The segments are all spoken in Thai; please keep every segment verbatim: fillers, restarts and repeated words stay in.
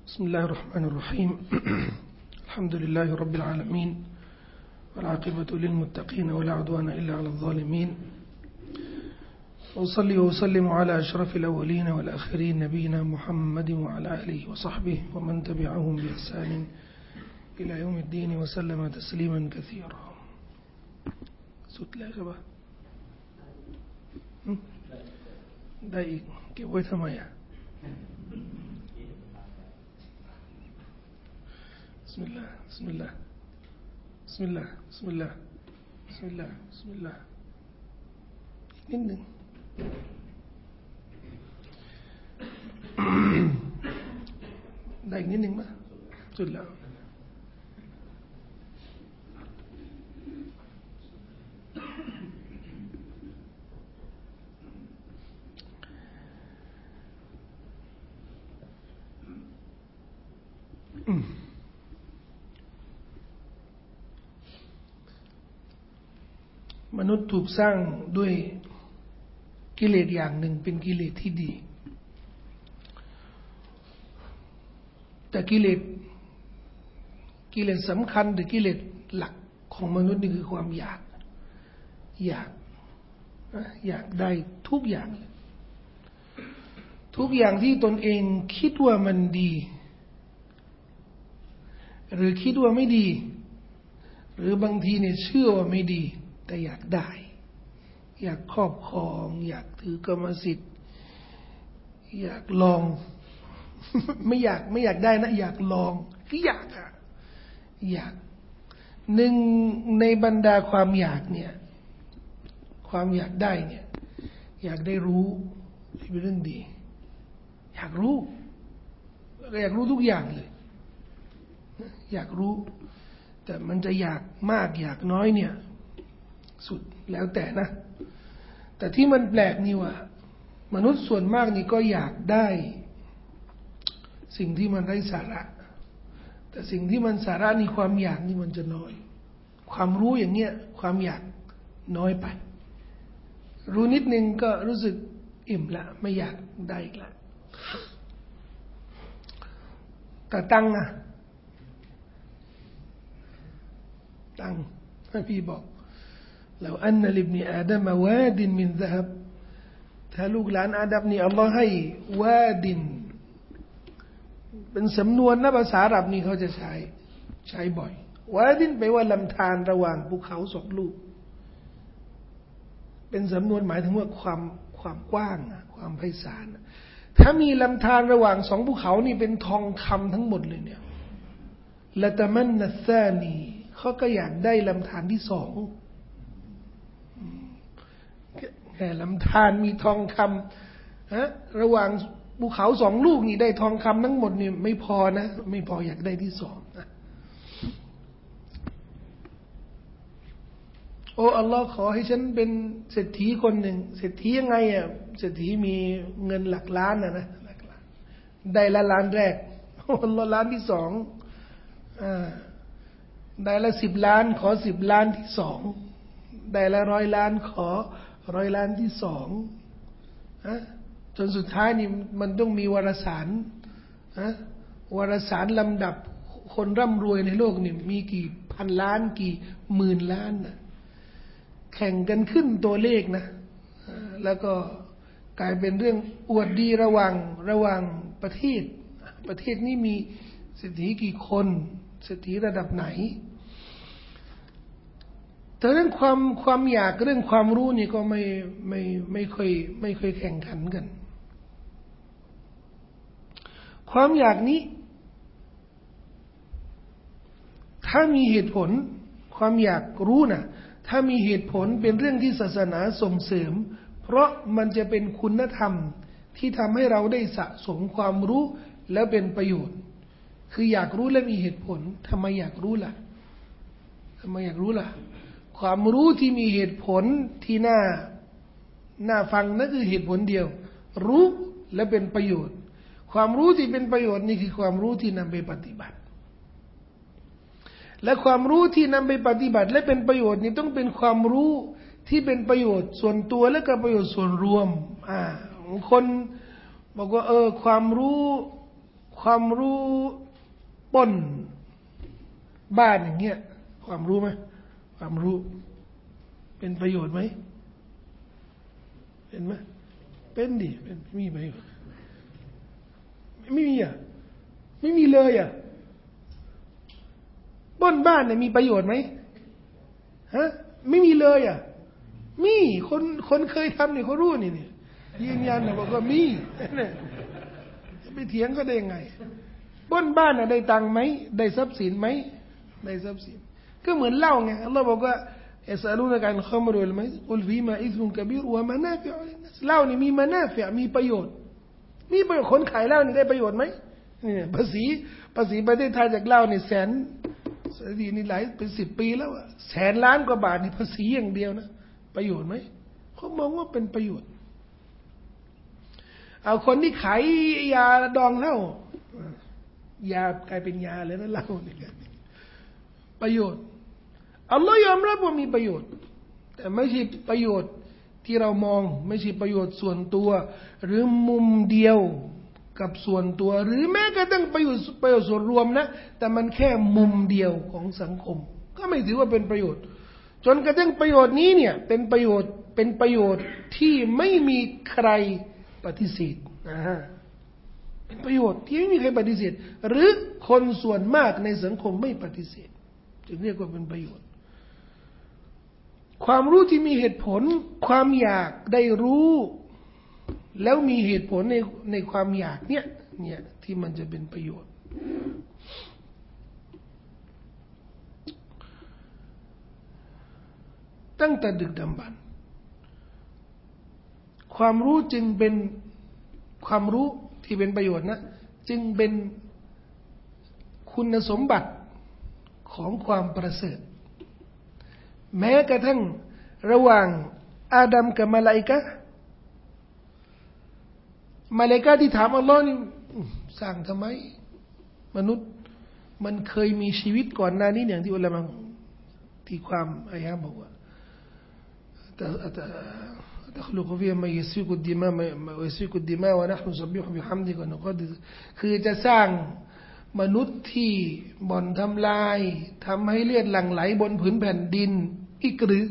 بسم الله الرحمن الرحيم الحمد لله رب العالمين والعاقبة للمتقين ولا عدوان إلا على الظالمين وأصلي وأسلم على أشرف الأولين والآخرين نبينا محمد وعلى آله وصحبه ومن تبعهم بإحسان إلى يوم الدين وسلم تسليما كثيرا سوت لا شبهได้อีกเก็บไว้ทำไมอ่ะبسم الله بسم الله بسم الله بسم الله بسم الله بسم اللهนิดนึงได้อีกนิดนึงมั้ยสุดแล้วมนุษย์ถูกสร้างด้วยกิเลสอย่างหนึ่งเป็นกิเลสที่ดีแต่กิเลสกิเลสสำคัญหรือกิเลสหลักของมนุษย์นี่คือความอยากอยากอยากได้ทุกอย่างทุกอย่างที่ตนเองคิดว่ามันดีหรือคิดว่าไม่ดีหรือบางทีเนี่ยเชื่อว่าไม่ดีแต่อยากได้อยากครอบครองอยากถือกรรมสิทธิ์อยากลอง ไม่อยากไม่อยากได้นะอยากลองคืออยากอะอยากหนึ่งในบรรดาความอยากเนี่ยความอยากได้เนี่ยอยากได้รู้เป็นเรื่องดีอยากรู้อยากรู้ทุกอย่างเลยอยากรู้แต่มันจะอยากมากอยากน้อยเนี่ยสุดแล้วแต่นะแต่ที่มันแปลกนี่ว่ามนุษย์ส่วนมากนี่ก็อยากได้สิ่งที่มันไร้สาระแต่สิ่งที่มันสาระนี่ความอยากนี่มันจะน้อยความรู้อย่างเงี้ยความอยากน้อยไปรู้นิดนึงก็รู้สึกอิ่มละไม่อยากได้อีกละแต่ตังอะตังถ้าพี่บอกلو أن لابن آدم واد من ذهب ถ้าลูกหลานอาดัมนี่อัลลอฮ์ให้วาดินเป็นสำนวนนะภาษาอาหรับนี่เขาจะใช้ใช้บ่อยวาดินแปลว่าลำธารระหว่างภูเขาสองลูกเป็นสำนวนหมายถึงว่าความความกว้างความไพศาลถ้ามีลำธารระหว่างสองภูเขานี่เป็นทองคำทั้งหมดเลยเนี่ยละตะมันนัสซานีเขาก็อยากได้ลำธารที่สองแค่ลำธารมีทองคำฮะระหว่างภูเขาสองลูกนี่ได้ทองคำทั้งหมดนี่ไม่พอนะไม่พออยากได้ที่สองนะโอ้อัลลอฮ์ขอให้ฉันเป็นเศรษฐีคนหนึ่งเศรษฐียังไงอ่ะเศรษฐีมีเงินหลักล้านนะนะหลักล้านได้ละล้านแรกอัลลอฮ์ล้านที่สองอ่าได้ละสิบล้านขอสิบล้านที่สองได้ละร้อยล้านขอร้อยล้านที่สองฮะจนสุดท้ายนี่มันต้องมีวารสารฮะวารสารลำดับคนร่ำรวยในโลกนี่มีกี่พันล้านกี่หมื่นล้านนะแข่งกันขึ้นตัวเลขนะแล้วก็กลายเป็นเรื่องอวดดีระหว่างระหว่างประเทศประเทศนี้มีเศรษฐีกี่คนเศรษฐีระดับไหนแต่เรื่องความความอยากเรื่องความรู้นี่ก็ไม่ไม่ไม่ค่อยไม่ค่อยแข่งขันกันความอยากนี้ถ้ามีเหตุผลความอยากรู้นะถ้ามีเหตุผลเป็นเรื่องที่ศาสนาส่งเสริมเพราะมันจะเป็นคุณธรรมที่ทำให้เราได้สะสมความรู้แล้วเป็นประโยชน์คืออยากรู้และมีเหตุผลทำไมอยากรู้ล่ะทำไมอยากรู้ล่ะความรู้ที่มีเหตุผลที่น่าน่าฟังนั่นคือเหตุผลเดียวรู้และเป็นประโยชน์ความรู้ที่เป็นประโยชน์นี่คือความรู้ที่นำไปปฏิบัติและความรู้ที่นำไปปฏิบัติและเป็นประโยชน์นี่ต้องเป็นความรู้ที่เป็นประโยชน์ส่วนตัวและก็ประโยชน์ส่วนรวมอ่าคนบอกว่าเออความรู้คความรู้ปนบ้านอย่างเงี้ยความรู้ไหมความรู้เป็นประโยชน์ไหมเป็นไหมเป็นดิเป็นมีประโยชน์ไม่มีอ่ะไม่มีเลยอ่ะปนบ้านเนี่ยมีประโยชน์ไหมฮะไม่มีเลยอ่ะมีคนคนเคยทำเนี่ยเขารู้นี่เนี่ยยืนยันนะบอกว่ามีเนี่ยไปเถียงก็ได้ยังไงปล้นบ้านน่ะได้ตังค์ไหมได้ทรัพย์สินไหมได้ทรัพย์สินก็เหมือนเหล้าไงอัลลอฮ์บอกว่าอิสาลูนกันขมรุลไมอุลฟีมาอิซุนกะบีรวะมานาฟิอุลินนัสเหล้านี่มีมานาฟิมีประโยชน์มีประโยชน์คนขายเหล้านี่ได้ประโยชน์ไหมเนี่ยภาษีภาษีประเทศไทยจากเหล้านี่แสนสดีนี่หลายเป็นสิบปีแล้วอะแสนล้านกว่าบาทนี่ภาษีอย่างเดียวนะประโยชน์ไหมเขามองว่าเป็นประโยชน์เอาคนที่ขายยาดองเหล้ายากลายเป็นยาเลยนะเหล้าเนี่ยประโยชน์อัลลอฮ์ยอมรับว่ามีประโยชน์แต่ไม่ใช่ประโยชน์ที่เรามองไม่ใช่ประโยชน์ส่วนตัวหรือมุมเดียวกับส่วนตัวหรือแม้กระทั่งประโยชน์ประโยชน์ส่วนรวมนะแต่มันแค่มุมเดียวของสังคมก็ไม่ถือว่าเป็นประโยชน์จนกระทั่งประโยชน์นี้เนี่ยเป็นประโยชน์เป็นประโยชน์ที่ไม่มีใครปฏิเสธนะฮะเป็นประโยชน์ที่ไม่มีใครปฏิเสธหรือคนส่วนมากในสังคมไม่ปฏิเสธจึงเรียกว่าเป็นประโยชน์ความรู้ที่มีเหตุผลความอยากได้รู้แล้วมีเหตุผลในในความอยากเนี่ยเนี่ยที่มันจะเป็นประโยชน์ตั้งแต่ดึกดำบรรพ์ความรู้จึงเป็นความรู้ที่เป็นประโยชน์นะจึงเป็นคุณสมบัติของความประเสริฐแม้กระทั่งระหว่างอาดัมกับมลาอิกะห์มลาอิกะห์ที่ถามอัลลอฮ์นี่สร้างทำไมมนุษย์มันเคยมีชีวิตก่อนหน้านี้อย่างที่อุลามะที่ความอายะห์บอกว่าتخلق فيها ما يسفك الدماء ما يسفك الدماء ونحن نسبح بحمدك ونقدس คือจะสร้างมนุษย์ที่บ่อนทำลายทำให้เลือดหลั่งไหลบนผืนแผ่นดินอีกหรือ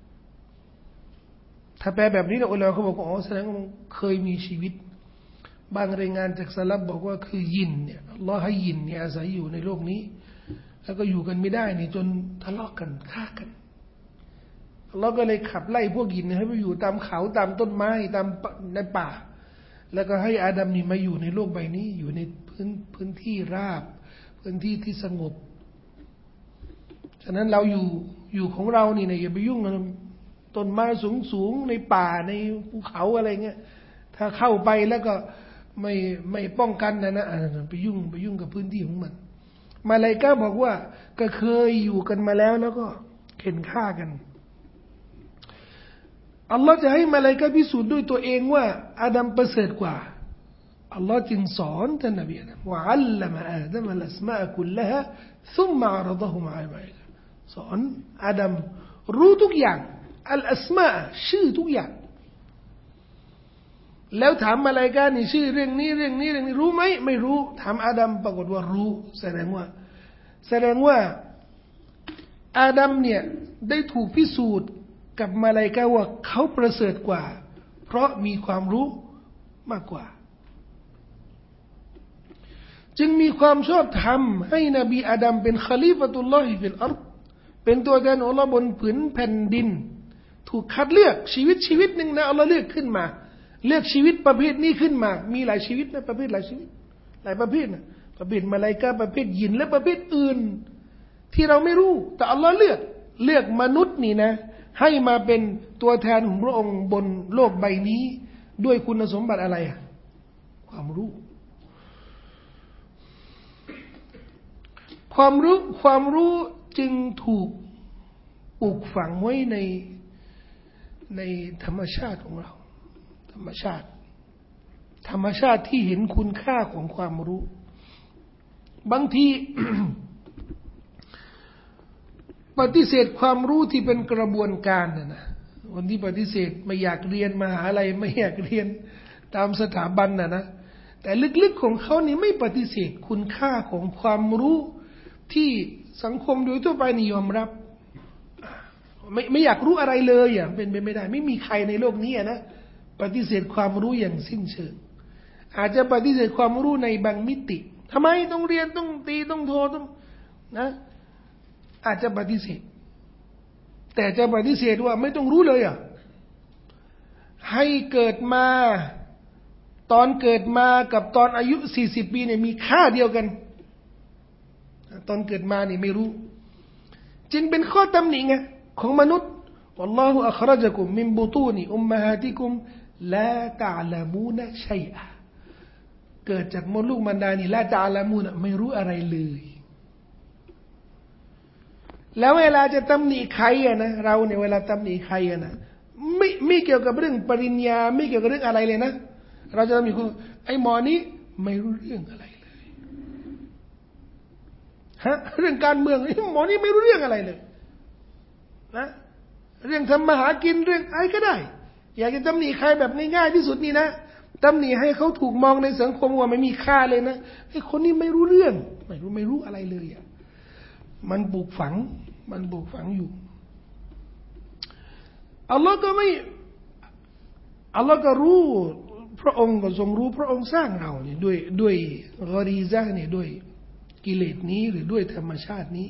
ถ้าแปลแบบนี้นะอุลามะเขาบอกว่าอ๋อแสดงว่าเคยมีชีวิตบางรายงานจากสลับบอกว่าคือยินเนี่ยอัลเลาะห์ให้ยินเนี่ยอาศัยอยู่ในโลกนี้แล้วก็อยู่กันไม่ได้นี่จนทะเลาะกันฆ่ากันอัลเลาะห์ก็เลยขับไล่พวกยินให้ไปอยู่ตามเขาตามต้นไม้ตามในป่าแล้วก็ให้อาดัมนี่มาอยู่ในโลกใบนี้อยู่ในพื้นพื้นที่ราบพื้นที่ที่สงบฉะนั้นเราอยู่อยู่ของเรานี่นะอย่าไปยุ่งกับต้นไม้สูงๆในป่าในภูเขาอะไรเงี้ยถ้าเข้าไปแล้วก็ไม่ไม่ป้องกันนะนะไปยุ่งไปยุ่งกับพื้นที่ของมันมาลาอิกะห์บอกว่าก็เคยอยู่กันมาแล้วแล้วก็เข็นฆ่ากันอัลลอฮ์จะให้มาลาอิกะห์พิสูจน์ด้วยตัวเองว่าอาดัมประเสริฐกว่าอัลลอฮ์จึงสอนท่านนบีอาดัมว่าอัลลัมอาดัมอัลอัสมาอ์คุลละฮะซุมมะอะรฎะฮุมอะลัลมาลาอิกะห์สอนอาดัมรู้ทุกอย่างอัลอัสมาชื่อทุกอย่างแล้วถามมาลาอิกะห์นี่ชื่อเรื่องนี้เรื่องนี้เรื่องนี้รู้ไหมไม่รู้ถามอาดัมปรากฏว่ารู้แสดงว่าแสดงว่าอาดัมเนี่ยได้ถูกพิสูจน์กับมาลาอิกะห์ว่าเขาประเสริฐกว่าเพราะมีความรู้มากกว่าจึงมีความชอบธรรมให้นบีอาดัมเป็นคอลีฟะตุลลอฮิฟิลอัรฎ์เป็นตัวแทนของอัลเลาะห์บนผืนแผ่นดินถูกคัดเลือกชีวิตชีวิตหนึ่งนะอัลเลาะห์เลือกขึ้นมาเลือกชีวิตประเภทนี้ขึ้นมามีหลายชีวิตนะประเภทหลายชีวิตหลายประเภทนะประเภทมาลาอิกะห์ประเภทยินและประเภทอื่นที่เราไม่รู้แต่อัลเลาะห์เลือกเลือกมนุษย์นี่นะให้มาเป็นตัวแทนของพระองค์บนโลกใบนี้ด้วยคุณสมบัติอะไรอะความรู้ความรู้ความรู้จึงถูกปลูกฝังไว้ในในธรรมชาติของเราธรรมชาติธรรมชาติที่เห็นคุณค่าของความรู้บางที ปฏิเสธความรู้ที่เป็นกระบวนการนะนะวันที่ปฏิเสธไม่อยากเรียนมหาลัยไม่อยากเรียนตามสถาบันนะนะแต่ลึกๆของเขานี่ไม่ปฏิเสธคุณค่าของความรู้ที่สังคมโดยทั่วไปนิยมรับไม่ไม่อยากรู้อะไรเลยอ่ะเป็นไปไม่ได้ไม่มีใครในโลกนี้นะปฏิเสธความรู้อย่างสิ้นเชิงอาจจะปฏิเสธความรู้ในบางมิติทำไมต้องเรียนต้องตีต้องโทต้องนะอาจจะปฏิเสธแต่จะปฏิเสธว่าไม่ต้องรู้เลยอ่ะให้เกิดมาตอนเกิดมากับตอนอายุสี่สิบปีเนี่ยมีค่าเดียวกันตอนเกิดมานี่ไม่รู้จึงเป็นข้อตำหนิไงของมนุษย์วัลลอฮุอัครจะกุมมินบุตูนิอุมมะฮาติกุมลาตะอ์ละมูนะชัยอะเกิดจากมดลูกมารดานี่ลาตะอ์ละมูนะไม่รู้อะไรเลยแล้วเวลาจะตำหนิใครอะนะเราเนี่ยเวลาตำหนิใครอะนะไม่ไม่เกี่ยวกับเรื่องปริญญาไม่เกี่ยวกับเรื่องอะไรเลยนะเราจะมีคนไอ้หมอนี้ไม่รู้เรื่องอะไรเลยฮะเรื่องการเมืองไอ้หมอนี้ไม่รู้เรื่องอะไรเลยนะเรื่องทำมาหากินเรื่องอะไรก็ได้อยากจะตำหนิใครแบบง่ายๆที่สุดนี่นะตำหนิให้เขาถูกมองในสังคมว่าไม่มีค่าเลยนะไอ้คนนี้ไม่รู้เรื่องไม่รู้ไม่รู้อะไรเลยอ่ะมันปลูกฝังมันปลูกฝังอยู่อัลลอฮ์ก็ไม่อัลลอฮ์ก็รู้พระองค์ก็ทรงรู้พระองค์สร้างเราเนี่ยด้วยด้วยกอรีซะห์เนี่ยด้วยกิเลสนี้หรือด้วยธรรมชาตินี้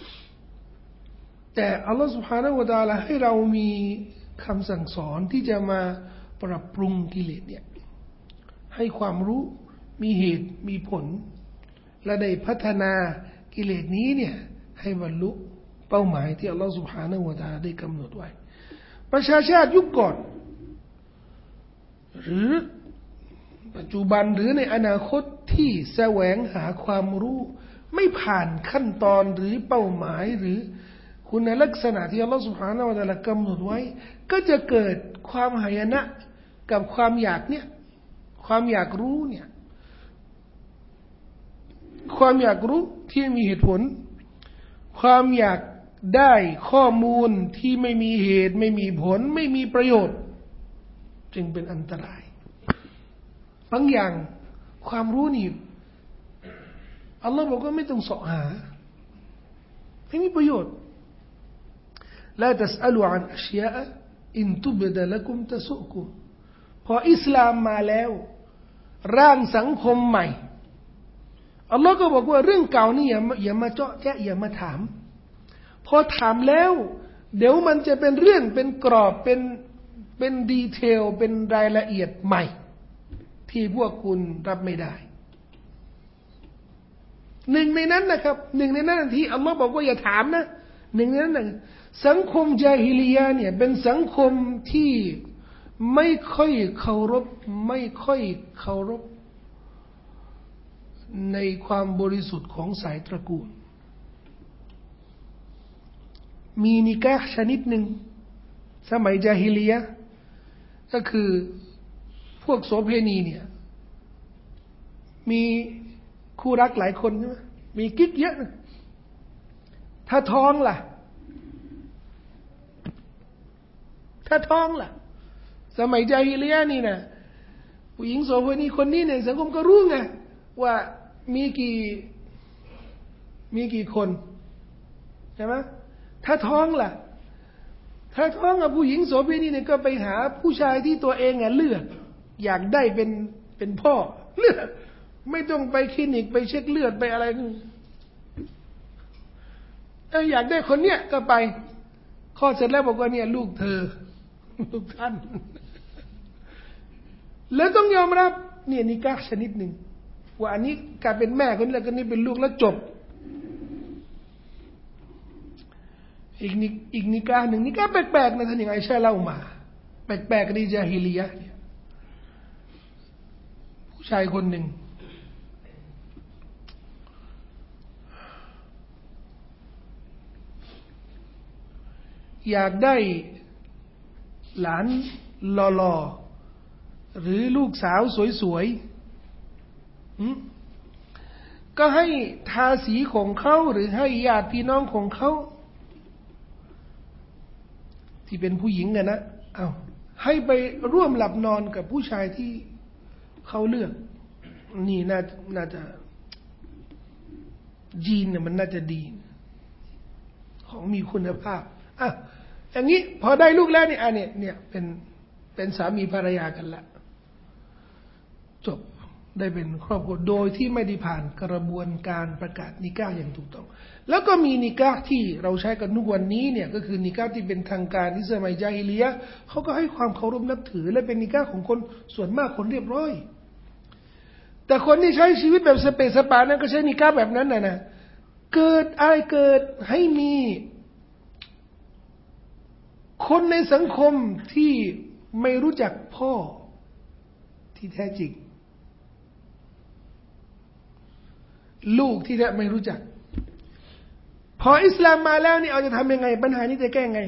แต่อัลลอฮ์ سبحانه และ تعالى ให้เรามีคำสั่งสอนที่จะมาปรับปรุงกิเลสเนี่ยให้ความรู้มีเหตุมีผลและได้พัฒนากิเลสนี้เนี่ยให้บรรลุเป้าหมายที่อัลลอฮ์ سبحانه และ تعالى ได้กำหนดไว้ประชาชาติยุคก่อนหรือปัจจุบันหรือในอนาคตที่แสวงหาความรู้ไม่ผ่านขั้นตอนหรือเป้าหมายหรือคุณลักษณะที่อัลลอฮฺ سبحانه และ تعالى กำหนดไว้ก็จะเกิดความหายนะกับความอยากเนี่ยความอยากรู้เนี่ยความอยากรู้ที่มีเหตุผลความอยากได้ข้อมูลที่ไม่มีเหตุไม่มีผลไม่มีประโยชน์จึงเป็นอันตรายบางอย่างความรู้นี่อัลลอฮฺบอกว่าไม่ต้องเสาะหาไม่มีประโยชน์لا تسألوا عن أشياء إن تبد لكم تسؤكم พออิสลามมาแล้วร่างสังคมใหม่อัลลอฮ์ก็บอกว่าเรื่องเก่านี่อย่าอย่ามาเจาะแจ๊ะอย่ามาถามพอถามแล้วเดี๋ยวมันจะเป็นเรื่องเป็นกรอบเป็นเป็นดีเทลเป็นรายละเอียดใหม่ที่พวกคุณรับไม่ได้หนึ่งในนั้นนะครับหนึ่งในนั้นที่อัลลอฮ์บอกว่าอย่าถามนะหนึ่งในนั้นนะสังคมญาฮิลิยะห์เนี่ยเป็นสังคมที่ไม่ค่อยเคารพไม่ค่อยเคารพในความบริสุทธิ์ของสายตระกูลมีนิกะห์ชนิดหนึ่งสมัยญาฮิลิยะห์ก็คือพวกโสเภณีเนี่ยมีคู่รักหลายคนใช่ไหมมีกิ๊กเยอะนะถ้าท้องล่ะถ้าท้องล่ะสมัยญาฮิลิยะห์นี่นะผู้หญิงโสเภณีคนนี้เนี่ยสังคมก็รู้ไงว่ามีกี่มีกี่คนใช่ไหมถ้าท้องล่ะถ้าท้องกับผู้หญิงโสเภณีเนี่ยก็ไปหาผู้ชายที่ตัวเองอ่ะเลือกอยากได้เป็นเป็นพ่อเลือกไม่ต้องไปคลินิกไปเช็คเลือดไปอะไรถ้าอยากได้คนเนี้ยก็ไปข้อเสร็จแล้วบอกว่าเนี่ยลูกเธอลูกท่านแล้วต้องยอมรับเนี่ยนิกะห์ชนิดหนึ่งว่าอันนี้กลายเป็นแม่คนนี้แล้วก็นี่เป็นลูกแล้วจบอีกนิอีกนิกะห์หนึ่งนิกะห์แปลกๆนะท่านอย่างไอชาเล่ามาแปลกๆในญาฮิลิยะห์เนี่ยผู้ชายคนหนึ่งอยากได้หลานหล่อๆหรือลูกสาวสวยๆก็ให้ทาสีของเขาหรือให้ญาติพี่น้องของเขาที่เป็นผู้หญิงกันนะเอาให้ไปร่วมหลับนอนกับผู้ชายที่เขาเลือกนี่น่าน่าจะยีนเนี่ยมันน่าจะดีของมีคุณภาพอ่ะอย่างนี้พอได้ลูกแล้วเนี่ยอันเนี้ยเนี่ยเป็นเป็นสามีภรรยากันละจบได้เป็นครอบครัวโดยที่ไม่ได้ผ่านกระบวนการประกาศนิกาอย่างถูกต้องแล้วก็มีนิกาที่เราใช้กันทุกวันนี้เนี่ยก็คือนิกาที่เป็นทางการที่สมัยญาฮิลิยะห์เขาก็ให้ความเคารพนับถือและเป็นนิกาของคนส่วนมากคนเรียบร้อยแต่คนที่ใช้ชีวิตแบบสเปซสปานั้นก็ใช้นิกาแบบนั้นนะนะเกิดอะไรเกิดให้มีคนในสังคมที่ไม่รู้จักพ่อที่แท้จริงลูกที่แท้ไม่รู้จักพออิสลามมาแล้วนี่เอาจะทำยังไงปัญหานี้จะแก้ไง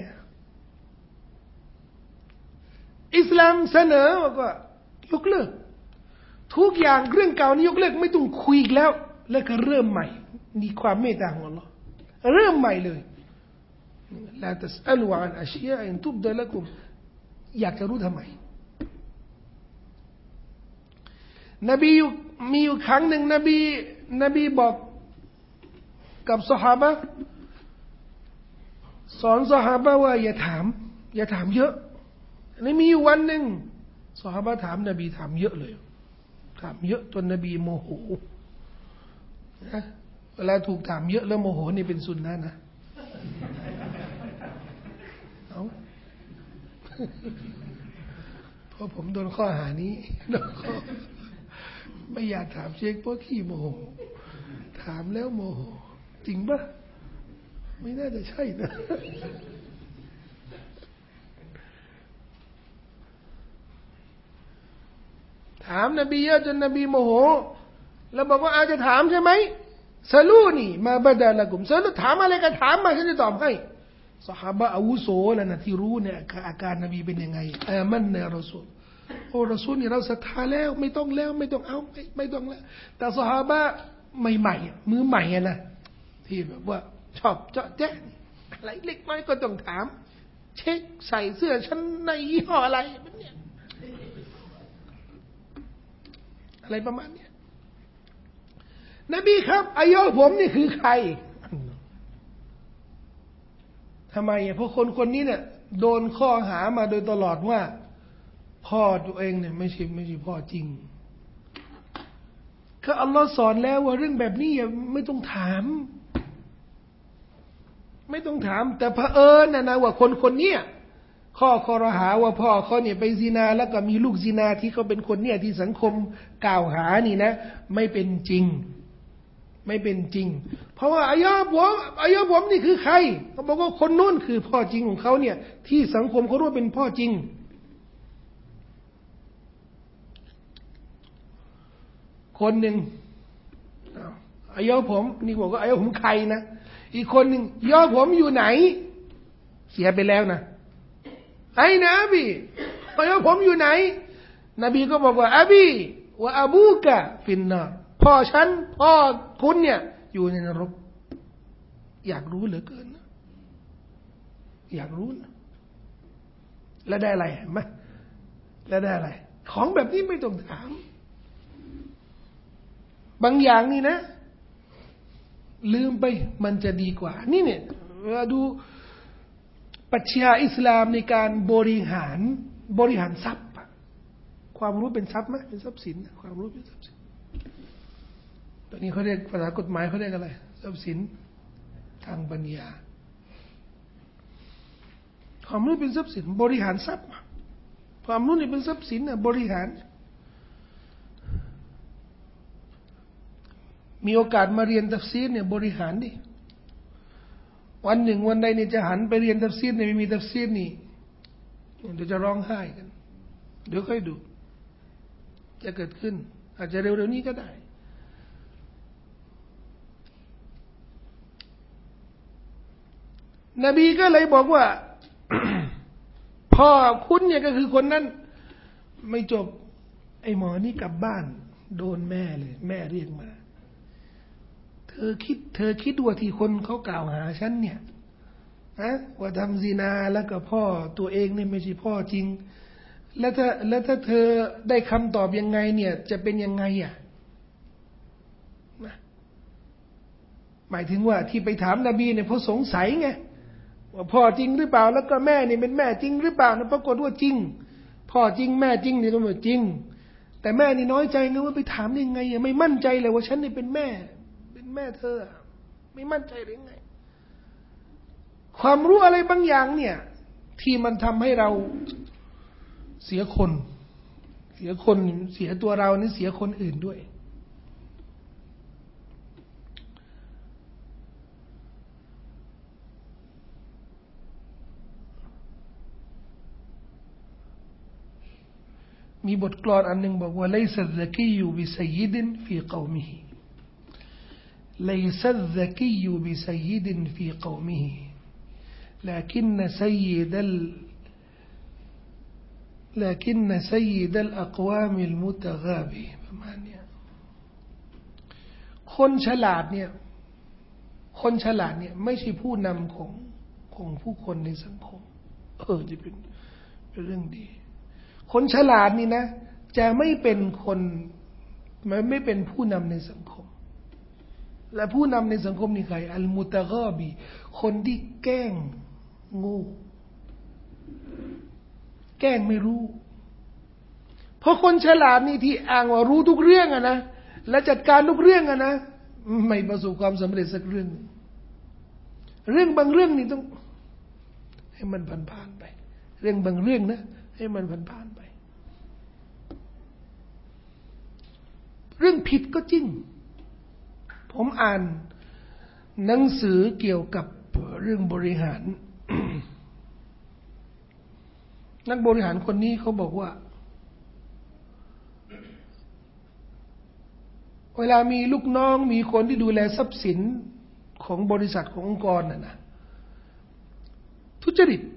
อิสลามเสนอว่ายกเลิกทุกอย่างเรื่องเก่านี้ยกเลิกไม่ต้องคุยอีกแล้วแล้วก็เริ่มใหม่นี่ความเมตตาของอัลลอฮ์เริ่มใหม่เลยลาตัสอัลวะอันอัชยาอินตุบดะละกุมอยากจะรู้ทำไมนบีมีอยู่ครั้งหนึ่งนบีนบีบอกกับซอฮาบะห์สอนซอฮาบะห์ว่าอย่าถามอย่าถามเยอะนี่มีอยู่วันหนึ่งซอฮาบะห์ถามนบีถามเยอะเลยถามเยอะจนนบีโมโหนะเวลาถูกถามเยอะแล้วโมโหนี่เป็นสุนนะนะเอาเพราะผมโดนข้อหานี้โดนข้อไม่อยากถามเชคเพราะขี้โมโหถามแล้วโมโหจริงปะไม่น่าจะใช่นะถามนบีเยอะจนนบีโมโหแล้วบอกว่าอาจจะถามใช่ไหมซาลูนี่มาบดาละกุมซาลูถามอะไรก็ถามมาฉันจะตอบให้ซอฮาบะห์อาวุโสแล้วนะที่รู้เนี่ยอาการนบีเป็นยังไงอามันในรอซูลโอ้รอซูลนี่เราศรัทธาแล้วไม่ต้องแล้วไม่ต้องเอาไม่ไม่ต้องแล้วแต่ซอฮาบะห์ใหม่ๆมือใหม่นะที่แบบว่าชอบเจาะแจ๊ะอะไรเล็กน้อยก็ต้องถามเช็คใส่เสื้อชั้นในยี่ห้ออะไรแบบเนี้ยอะไรประมาณนี้นบีครับอายะผมนี่คือใครทำไมเพราะคนคนนี้เนี่ยโดนข้อหามาโดยตลอดว่าพ่อตัวเองเนี่ยไม่ใช่ไม่ใช่พ่อจริงก็อัลลอฮ์สอนแล้วว่าเรื่องแบบนี้ไม่ต้องถามไม่ต้องถามแต่เผอิญนะนะว่าคนคนนี้ข้อคอรหาว่าพ่อเขาเนี่ยไปซินาแล้วก็มีลูกซินาที่เขาเป็นคนเนี่ยที่สังคมกล่าวหานี่นะไม่เป็นจริงไม่เป็นจริงเพราะว่าอายะผมอายะผมนี่คือใครเขาบอกว่าคนนู้นคือพ่อจริงของเขาเนี่ยที่สังคมเขารู้ว่าเป็นพ่อจริงคนหนึ่งอายะผมนี่บอกว่าอายะผมใครนะอีกคนหนึ่งยอผมอยู่ไหนเสียไปแล้วนะไอ้นะบีอายะผมอยู่ไหนนบีก็บอกว่าอบีว่าอบูกะฟินนาพ่อฉันพ่อคุณเนี่ยอยู่ในนรกอยากรู้เหลือเกินนะอยากรู้นะแล้วได้อะไรไหมแล้วได้อะไรของแบบนี้ไม่ต้องถามบางอย่างนี่นะลืมไปมันจะดีกว่านี่เนี่ยเราดูปรัชญาอิสลามในการบริหารบริหารทรัพย์ความรู้เป็นทรัพย์ไหมเป็นทรัพย์สินความรู้เป็นทรัพย์สินตอนนี้เขาเรียกภาษากฎหมายเขาเรียกอะไรทรัพย์สินทางปัญญาความรู้เป็นทรัพย์สินบริหารทรัพย์ความรู้นี่เป็นทรัพย์สินนะบริหารมีโอกาสมาเรียนตัฟซีรเนี่ยบริหารดิวันหนึ่งวันใดเนี่ยจะหันไปเรียนตัฟซีรเนี่ยไม่มีตัฟซีรนี่เดี๋ยวจะร้องไห้กันเดี๋ยวค่อยดูจะเกิดขึ้นอาจจะเร็วๆนี้ก็ได้นบีก็เลยบอกว่า พ่อคุณเนี่ยก็คือคนนั้นไม่จบไอ้หมอนี่กลับบ้านโดนแม่เลยแม่เรียกมาเธอคิดเธอคิดว่าที่คนเขากล่าวหาฉันเนี่ยนะว่าทำซินาแล้วก็พ่อตัวเองเนี่ยไม่ใช่พ่อจริงแล้วถ้าแล้วถ้าเธอได้คำตอบยังไงเนี่ยจะเป็นยังไงอ่ะหมายถึงว่าที่ไปถามนบีเนี่ยเพราะสงสัยไงว่าพ่อจริงหรือเปล่าแล้วก็แม่นี่เป็นแม่จริงหรือเปล่านะปรากฏว่าจริงพ่อจริงแม่จริงนี่ก็ไม่จริงแต่แม่นี่น้อยใจไงว่าไปถามได้ไงไม่มั่นใจเลยว่าฉันนี่เป็นแม่เป็นแม่เธอไม่มั่นใจได้ไงความรู้อะไรบางอย่างเนี่ยที่มันทำให้เราเสียคนเสียคนเสียตัวเรานี่เสียคนอื่นด้วยมีบทกลอนอันหนึ่งบอกว่า ليس الذكي بسيد في قومه ليس الذكي بسيد في قومه لكن سيد ال لكن سيد الأقوام المتغابي ประมาณนี้คนฉลาดเนี่ยคนฉลาดเนี่ยไม่ใช่ผู้นำของของผู้คนในสังคมเออจะเป็นเป็นเรื่องดีคนฉลาดนี่นะจะไม่เป็นคนไม่ไม่เป็นผู้นำในสังคมและผู้นำในสังคมนี่ใครอัลมุตะกอบีคนที่แกล้งงูแกล้งไม่รู้เพราะคนฉลาดนี่ที่อ้างว่ารู้ทุกเรื่องอะนะและจัดการทุกเรื่องอะนะไม่ประสบความสำเร็จสักเรื่องเรื่องบางเรื่องนี่ต้องให้มันผ่านๆไปเรื่องบางเรื่องนะให้มันผ่านๆไปเรื่องผิดก็จริงผมอ่านหนังสือเกี่ยวกับเรื่องบริหาร นักบริหารคนนี้เขาบอกว่าเวลามีลูกน้องมีคนที่ดูแลทรัพย์สินของบริษัทขององค์กรน่ะนะทุจริต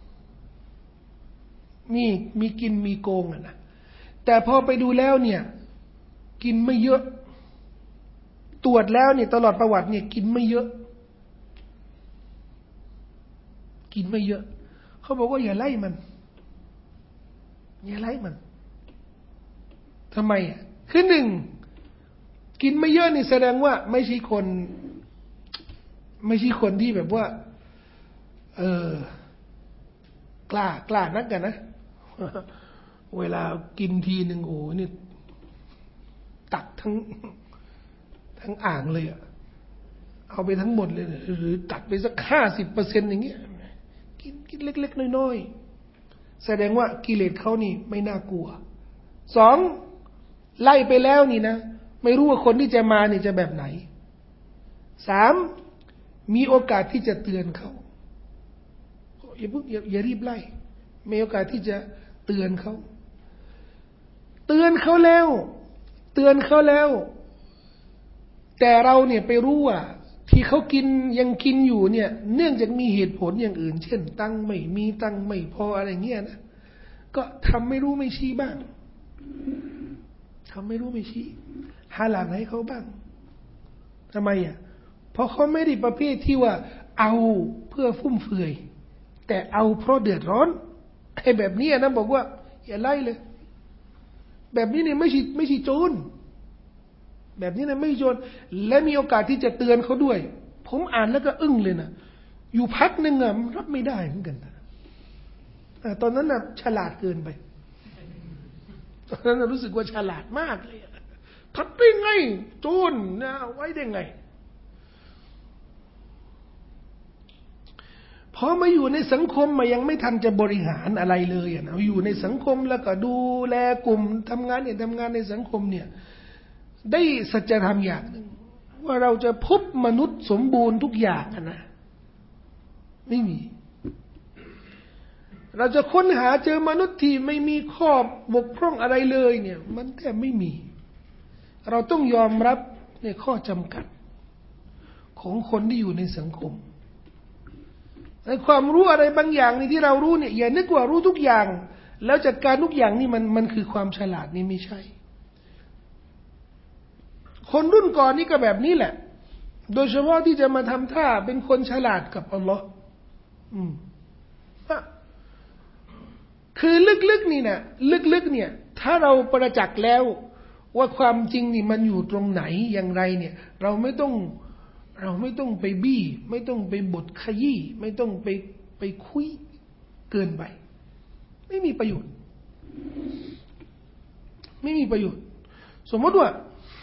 มีมีกินมีโกงอ่ะนะแต่พอไปดูแล้วเนี่ยกินไม่เยอะตรวจแล้วเนี่ยตลอดประวัติเนี่ยกินไม่เยอะกินไม่เยอะเขาบอกว่าอย่าไล่มันอย่าไล่มันทำไมอ่ะคือหนึ่งกินไม่เยอะนี่แสดงว่าไม่ใช่คนไม่ใช่คนที่แบบว่าเออกล้ากล้านักกันนะเวลากินทีหนึ่งโอ้นี่ตักทั้งทั้งอ่างเลยอะเอาไปทั้งหมดเลยหรือตักไปสักห้าสิบเปอร์เซ็นต์อย่างเงี้ยกินกินเล็กๆน้อยๆแสดงว่ากิเลสเขานี่ไม่น่ากลัวสองไล่ไปแล้วนี่นะไม่รู้ว่าคนที่จะมาเนี่ยจะแบบไหนสามมีโอกาสที่จะเตือนเขาอย่าเพิ่งอย่าอย่ารีบไล่มีโอกาสที่จะเตือนเขาเตือนเขาแล้วเตือนเขาแล้วแต่เราเนี่ยไปรู้ว่าที่เขากินยังกินอยู่เนี่ยเนื่องจากมีเหตุผลอย่างอื่นเช่นตังไม่มีตังไม่พออะไรเงี้ยนะก็ทำไม่รู้ไม่ชี้บ้างทำไม่รู้ไม่ชี้หาหลังให้เขาบ้างทำไมอ่ะเพราะเขาไม่ได้ประเภทที่ว่าเอาเพื่อฟุ่มเฟือยแต่เอาเพราะเดือดร้อนไอ้แบบนี้นะบอกว่าอย่าไล่เลยแบบนี้เนี่ยไม่ใช่ไม่ใช่โจรแบบนี้นะไม่โจรและมีโอกาสที่จะเตือนเขาด้วยผมอ่านแล้วก็อึ้งเลยนะอยู่พักหนึ่งอ่ะรับไม่ได้เหมือนกันนะตอนนั้นน่ะฉลาดเกินไปตอนนั้นรู้สึกว่าฉลาดมากเลยทัดได้ไงโจรนะไว้ได้ไงพอมาอยู่ในสังคมมายังไม่ทันจะบริหารอะไรเลยอ่ะนะอยู่ในสังคมแล้วก็ดูแลกลุ่มทำงานเนี่ยทำงานในสังคมเนี่ยได้สัจธรรมอย่างหนึ่งว่าเราจะพบมนุษย์สมบูรณ์ทุกอย่างนะไม่มีเราจะค้นหาเจอมนุษย์ที่ไม่มีข้อบกพร่องอะไรเลยเนี่ยมันแทบไม่มีเราต้องยอมรับในข้อจำกัดของคนที่อยู่ในสังคมในความรู้อะไรบางอย่างนี่ที่เรารู้เนี่ยอย่านึกว่ารู้ทุกอย่างแล้วจัดการทุกอย่างนี่มันมันคือความฉลาดนี่ไม่ใช่คนรุ่นก่อนนี่ก็แบบนี้แหละโดยเฉพาะที่จะมาทำท่าเป็นคนฉลาดกับอัลลอฮ์อืมคือลึกๆนี่นะลึกๆเนี่ยถ้าเราประจักษ์แล้วว่าความจริงนี่มันอยู่ตรงไหนอย่างไรเนี่ยเราไม่ต้องเราไม่ต้องไปบี้ไม่ต้องไปบดขยี้ไม่ต้องไปไปคุยเกินไปไม่มีประโยชน์ไม่มีประโยชน์สมมติว่า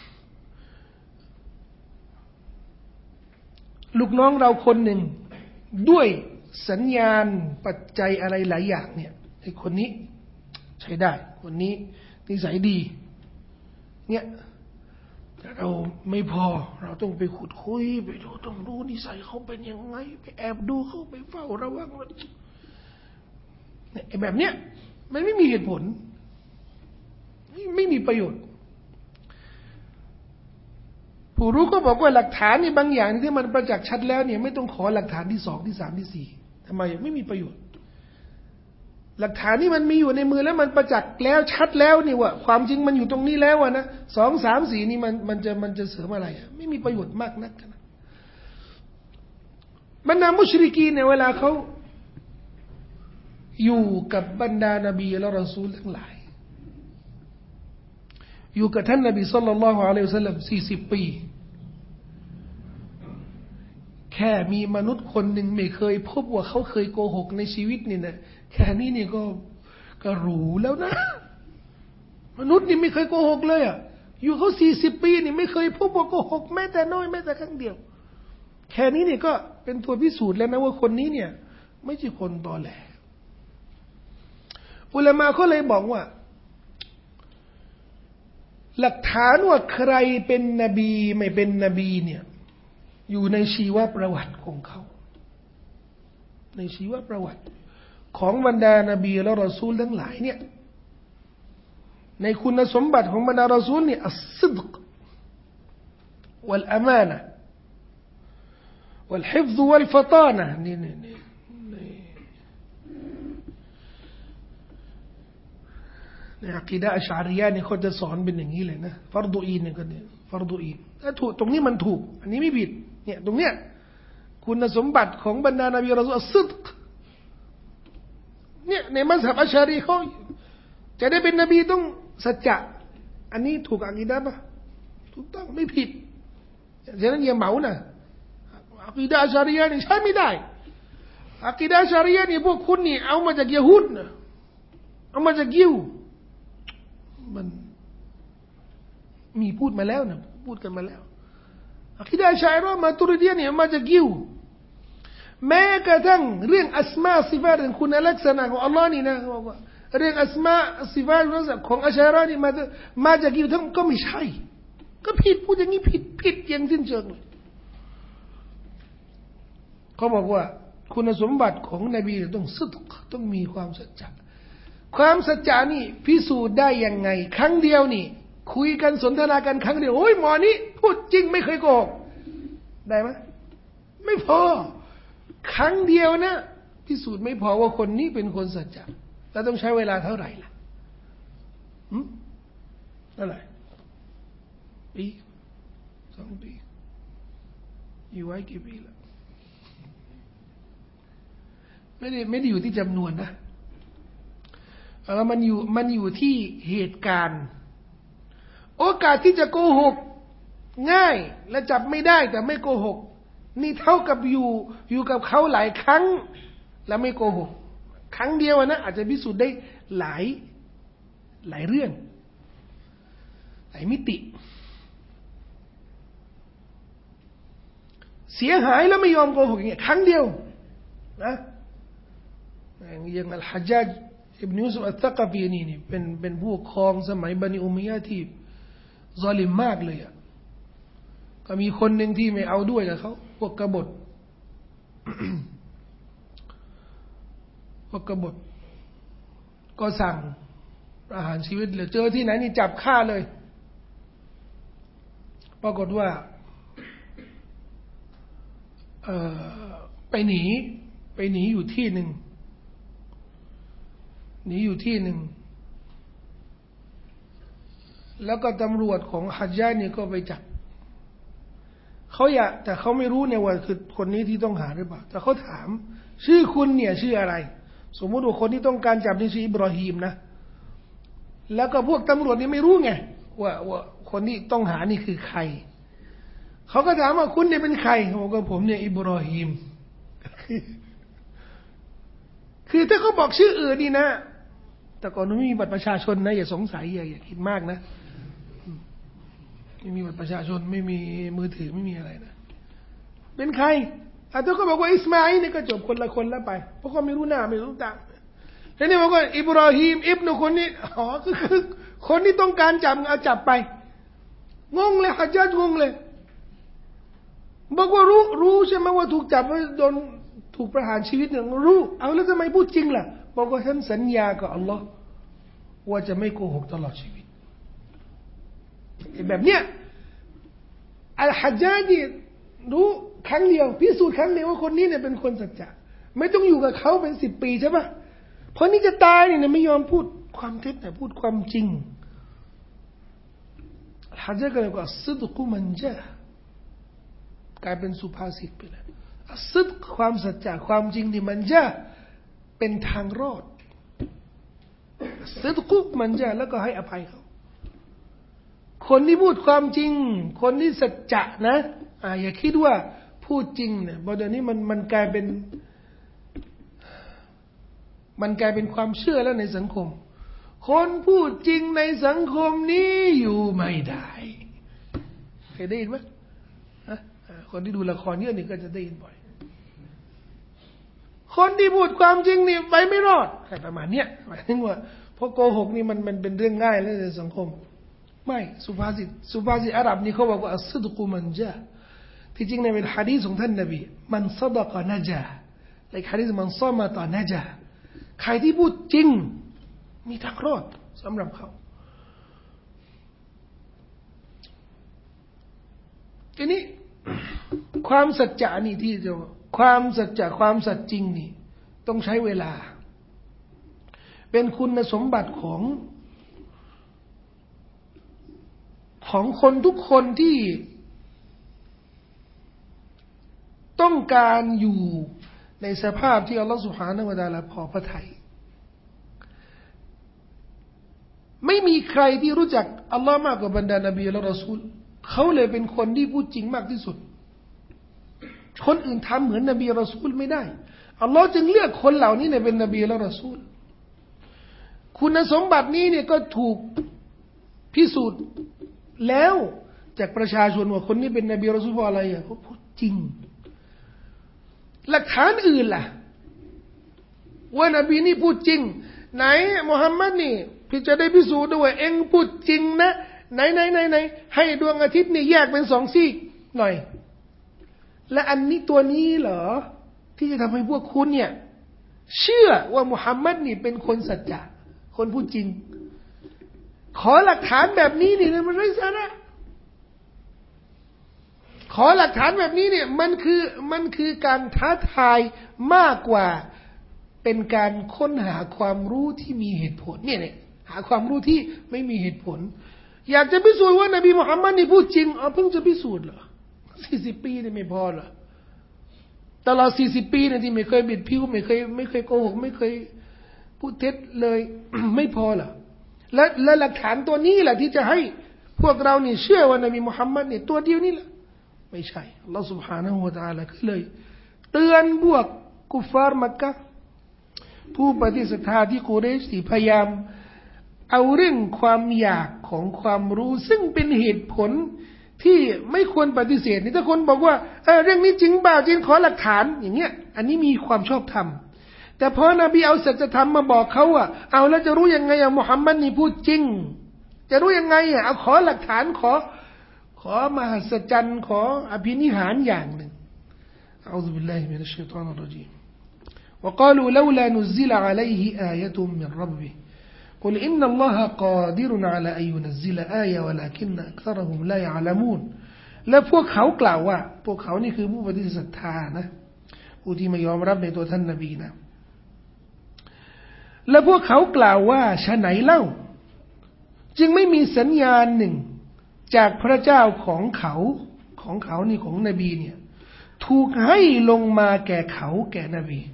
ลูกน้องเราคนหนึ่งด้วยสัญญาณปัจจัยอะไรหลายอย่างเนี่ยไอ้คนนี้ใช้ได้คนนี้นิสัยดีเนี่ยแต่เราไม่พอเราต้องไปขุดคุยไปดูต้องรู้นิสัยเขาเป็นยังไงไปแอบดูเขาไปเฝ้าระวังเนี่ยไอ้แบบเนี้ยมันไม่มีเหตุผลไม่มีประโยชน์ผู้รู้ก็บอกว่าหลักฐานนี่บางอย่างที่มันประจักษ์ชัดแล้วเนี่ยไม่ต้องขอหลักฐานที่สองที่สามที่สี่ทำไมไม่มีประโยชน์หลักฐานนี่มันมีอยู่ในมือแล้วมันประจักษ์แล้วชัดแล้วนี่ว่าความจริงมันอยู่ตรงนี้แล้วนะสองสามสี่นี่มันมันจะมันจะเสริมอะไรไม่มีประโยชน์มากนักนะบรรดามุชริกีนเนี่ยเวลาเขาอยู่กับบรรดานบีและรอซูลทั้งหลายอยู่กับท่านนบีศ็อลลัลลอฮุอะลัยฮิวะซัลลัมสี่สิบปีแค่มีมนุษย์คนหนึ่งไม่เคยพบว่าเขาเคยโกหกในชีวิตนี่นะแค่นี้นี่ก็ก็รู้แล้วนะมนุษย์นี่ไม่เคยโกหกเลยอ่ะอยู่เขาสี่สิบปีนี่ไม่เคยพบว่าโกหกแม้แต่น้อยแม้แต่ครั้งเดียวแค่นี้นี่ก็เป็นตัวพิสูจน์แล้วนะว่าคนนี้เนี่ยไม่ใช่คนตอแหลอุลามะเขาเลยบอกว่าหลักฐานว่าใครเป็นนบีไม่เป็นนบีเนี่ยอยู่ในชีวประวัติของเขาในชีวประวัติของบรรดานบีและรอซูลทั้งหลายเนี่ยในคุณสมบัติของบรรดารอซูลเนี่ยอัศซิดกวัลอามานะวัลฮิฟซ์วัลฟะตานะนี่นี่นี่ในอะกีดะห์อัชอะรียะห์นี่เขาจะสอนเป็นอย่างนี้เลยนะฟัรฎูอีนเนี่ยก็เนี่ยฟัรฎูอีนถ้าถูกตรงนี้มันถูกอันนี้ไม่ผิดเนี่ยตรงเนี้ยคุณสมบัติของบรรดานบีรอซูลอัศซิดกเนี่ยในมัซฮับอัชอะรีเขาจะได้เป็นนบีต้องสัจจะอันนี้ถูกอะกีดะห์ป่ะถูกต้องไม่ผิดฉะนั้นอย่าเหมานะอะกีดะห์อัชอะรียะห์นี่ใช้ไม่ได้อะกีดะห์อัชอะรียะห์นี่พวกคุณนี่เอามาจากยิวฮูดนะเอามาจากยิวมันมีพูดมาแล้วนะพูดกันมาแล้วอะกีดะห์อัชอะรียะห์มาตุริดียะห์นี่มาจากยิวแม้กระทั่งเรื่องอัสมาซิฟาตของคุณลักษณะของอัลลอฮ์นี่นะบอกว่าเรื่องอัสมาซิฟาตของอัชอะรียะห์นี่มามาจากยิวทั้งก็ไม่ใช่ก็ผิดพูดอย่างนี้ผิดผิดอย่างสิ้นเชิงเลยเขาบอกว่าคุณสมบัติของนบีต้องซิดกต้องมีความสัจจะความสัจจะนี่พิสูจน์ได้ยังไงครั้งเดียวนี่คุยกันสนทนากันครั้งเดียวโอ้ยหมอนี้พูดจริงไม่เคยโกหกได้ไหมไม่พอครั้งเดียวนะพิสูจน์ไม่พอว่าคนนี้เป็นคนสัจจะแล้วต้องใช้เวลาเท่าไหร่ล่ะหืมเท่าไหร่ปีสองปีอยู่ไว้กี่ปีแล้วไม่ได้ไม่ได้อยู่ที่จำนวนนะเออมันอยู่มันอยู่ที่เหตุการณ์โอกาสที่จะโกหกง่ายและจับไม่ได้แต่ไม่โกหกนี่เท่ากับอยู่อยู่กับเขาหลายครั้งแล้วไม่โกหกครั้งเดียวนะอาจจะพิสูจน์ได้หลายหลายเรื่องหลายมิติเสียหายแล้วไม่ยอมโกหกอย่างเงี้ยครั้งเดียวนะอย่างอัลฮัจญาจอิบนุยูซุฟอัตตะกะฟีนี่นี่เป็นเป็นผู้ครองสมัยบันิอุมัยยะห์ที่ซอลิมมากเลยอ่ะก็มีคนหนึ่งที่ไม่เอาด้วยกับเขาพวกกบฏพวกกบฏก็สั่งประหารชีวิตเลยเจอที่ไหนนี่จับฆ่าเลยปรากฏว่าเอ่อไปหนีไปหนีอยู่ที่หนึ่งหนีอยู่ที่หนึ่งแล้วก็ตำรวจของฮัจญาจเนี่ยก็ไปจับเขาอยากแต่เขาไม่รู้เนี่ยว่าคือคนนี้ที่ต้องหาหรือเปล่าแต่เขาถามชื่อคุณเนี่ยชื่ออะไรสมมติว่าคนที่ต้องการจับนี่ชื่ออิบรอฮีมนะแล้วก็พวกตำรวจนี่ไม่รู้ไงว่าว่าคนที่ต้องหานี่คือใครเขาก็ถามว่าคุณเนี่ยเป็นใครเขาบอกว่าผมเนี่ยอิบรอฮีมคือถ้าเขาบอกชื่ออื่นนี่นะแต่ก่อนไม่มีบัตรประชาชนนะอย่าสงสัยอย่าอย่าคิดมากนะไม่มีบัตรประชาชนไม่มีมือถือไม่มีอะไรนะเป็นใครอาถ้าเขาบอกว่าอิสมาอิลนี่ก็จบคนละคนละไปเพราะเขาไม่รู้หน้าไม่รู้ตาแล้วนี่บอกว่าอิบรอฮีมอิบนุคนนี้อ๋อคือคือคนที่ต้องการจับเอาจับไปงงเลยฮัจญาจงงเลยบอกว่ารู้รู้ใช่ไหมว่าถูกจับว่าโดนถูกประหารชีวิตเนี่ยรู้เอาแล้วทำไมพูดจริงล่ะบอกว่าฉันสัญญากับอัลลอฮ์ว่าจะไม่โกหกตลอดชีวิตแบบเนี้ยอัลฮัจญาจรู้ครั้งเดียวพิสูจน์ครั้งเดียวว่าคนนี้เนี่ยเป็นคนสัจจะไม่ต้องอยู่กับเขาเป็นสิบปีใช่ปะเพราะนี่จะตายเนี่ยไม่ยอมพูดความเท็จแต่พูดความจริงอัลฮัจญาก็เลยว่าซิดกุมันจากลายเป็นสุภาษิตไปแล้วซิดความสัจจะความจริงที่มันจะเป็นทางรอดซิดกุมันจะแล้วก็ให้อภัยเขาคนที่พูดความจริงคนที่สัจจะนะอ่าอย่าคิดว่าพูดจริงเนี่ยเพราะเดี๋ยวนี้มันมันกลายเป็นมันกลายเป็นความเชื่อแล้วในสังคมคนพูดจริงในสังคมนี้อยู่ไม่ได้เคยได้ยินไหมคนที่ดูละครเยอะนี่ก็จะได้ยินบ่อยคนที่พูดความจริงนี่ไปไม่รอดอะไรประมาณเนี้ยหมายถึงว่าเพราะโกหกนี่มันมันเป็นเรื่องง่ายแล้วในสังคมไม่สุภาษิตสุภาษิตอาหรับนี่เขาบอกว่าอัสซิดกุมันจาที่จริงในเป็นหะดีษของท่านนบีมันซะดะกะนะจาในหะดีษมันซะมาตะนะจาใครที่พูดจริงมีทางรอดสำหรับเขาทีนี้ความสัจจะนี่ที่จะความสัจจะความสัจจริงนี่ต้องใช้เวลาเป็นคุณสมบัติของของคนทุกคนที่ต้องการอยู่ในสภาพที่อัลลอฮฺซุบฮานะฮูวะตะอาลาพอพระทัยไม่มีใครที่รู้จักอัลลอฮ์มากกว่าบรรดานบีและรอซูลเขาเลยเป็นคนที่พูดจริงมากที่สุดคนอื่นทำเหมือนนบีรอซูลไม่ได้อัลลอฮ์จึงเลือกคนเหล่านี้เนี่ยเป็นนบีและรอซูลคุณสมบัตินี้เนี่ยก็ถูกพิสูจน์แล้วจากประชาชนว่าคนนี้เป็นนบีรอซูลเพราะอะไรอ่ะเขาพูดจริงหลักฐานอื่นล่ะว่านบีนี่พูดจริงไหนมุฮัมมัดนี่พี่จะได้พิสูจน์ด้วยเองพูดจริงนะไหนไหนไหนไหนให้ดวงอาทิตย์นี่แยกเป็นสองซีกหน่อยและอันนี้ตัวนี้เหรอที่จะทำให้พวกคุณเนี่ยเชื่อว่ามุฮัมมัดนี่เป็นคนสัจจะคนพูดจริงขอหลักฐานแบบนี้นี่มันไร้สาระขอหลักฐานแบบนี้เนี่ยมันคือมันคือการท้าทายมากกว่าเป็นการค้นหาความรู้ที่มีเหตุผลเนี่ยเนี่ยหาความรู้ที่ไม่มีเหตุผลอยากจะพิสูจน์ว่านบีมุฮัมมัดนี่พูดจริงอ๋อเพิ่งจะพิสูจน์เหรอสี่สิบปีนี่ไม่พอเหรอตลอดสี่สิบปีเนี่ยที่ไม่เคยบิดผิวไม่เคยไม่เคยโกหกไม่เคยพูดเท็จเลย ไม่พอเหรอและและหลักฐานตัวนี้แหละที่จะให้พวกเรานี่เชื่อว่านบีมุฮัมมัดเนี่ยตัวเดียวนี่แหละไม่ใช่อัลลอฮฺ سبحانه และ تعالى ก็เลยเตือนพวกกุฟาร์มักกะฮ์ผู้ปฏิเสธที่กุเรชที่พยายามเอาเรื่องความอยากของความรู้ซึ่งเป็นเหตุผลที่ไม่ควรปฏิเสธนี่ถ้าคนบอกว่าเออเรื่องนี้จริงเปล่าจริงขอหลักฐานอย่างเงี้ยอันนี้มีความชอบธรรมแต่พอนบีเอาสัจธรรมมาบอกเขาอ่ะเอาแล้วจะรู้ยังไงอ่ะมุฮัมมัดนี่พูดจริงจะรู้ยังไงอ่ะเอาขอหลักฐานขอขอมหัศจรรย์ขออภินิหารอย่างหนึ่งอะอูซุบิลลาฮิมินัชชัยฏอนิรเราะญีม وقالوا لولا نزل عليه آية من ربه قل إن الله قادر على أن ينزل آية ولكن أكثرهم لا يعلمون และพวกเขากล่าวว่าพวกเขานี่คือผู้ปฏิเสธศรัทธานะผู้ที่ไม่ยอมรับในตัวท่านนบีนะและพวกเขากล่าวว่าฉะไหนเล่าจึงไม่มีสัญญาณหนึ่งจากพระเจ้าของเขาของเขานี่ของนบีเนี่ยถูกให้ลงมาแก่เขาแก่นบี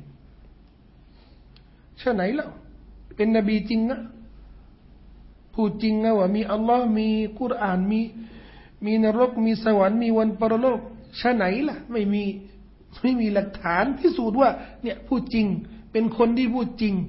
ฉะไหนเล่าเป็นนบีจริงนะพูดจริงนะว่ามีอัลลอฮ์มีกุรอานมีมีนรกมีสวรรค์มีวันปรโลกชะไหนล่ะไม่มีไม่มีหลักฐานพิสูจน์ว่าเนี่ยพูดจริงเป็นคนที่พูดจริง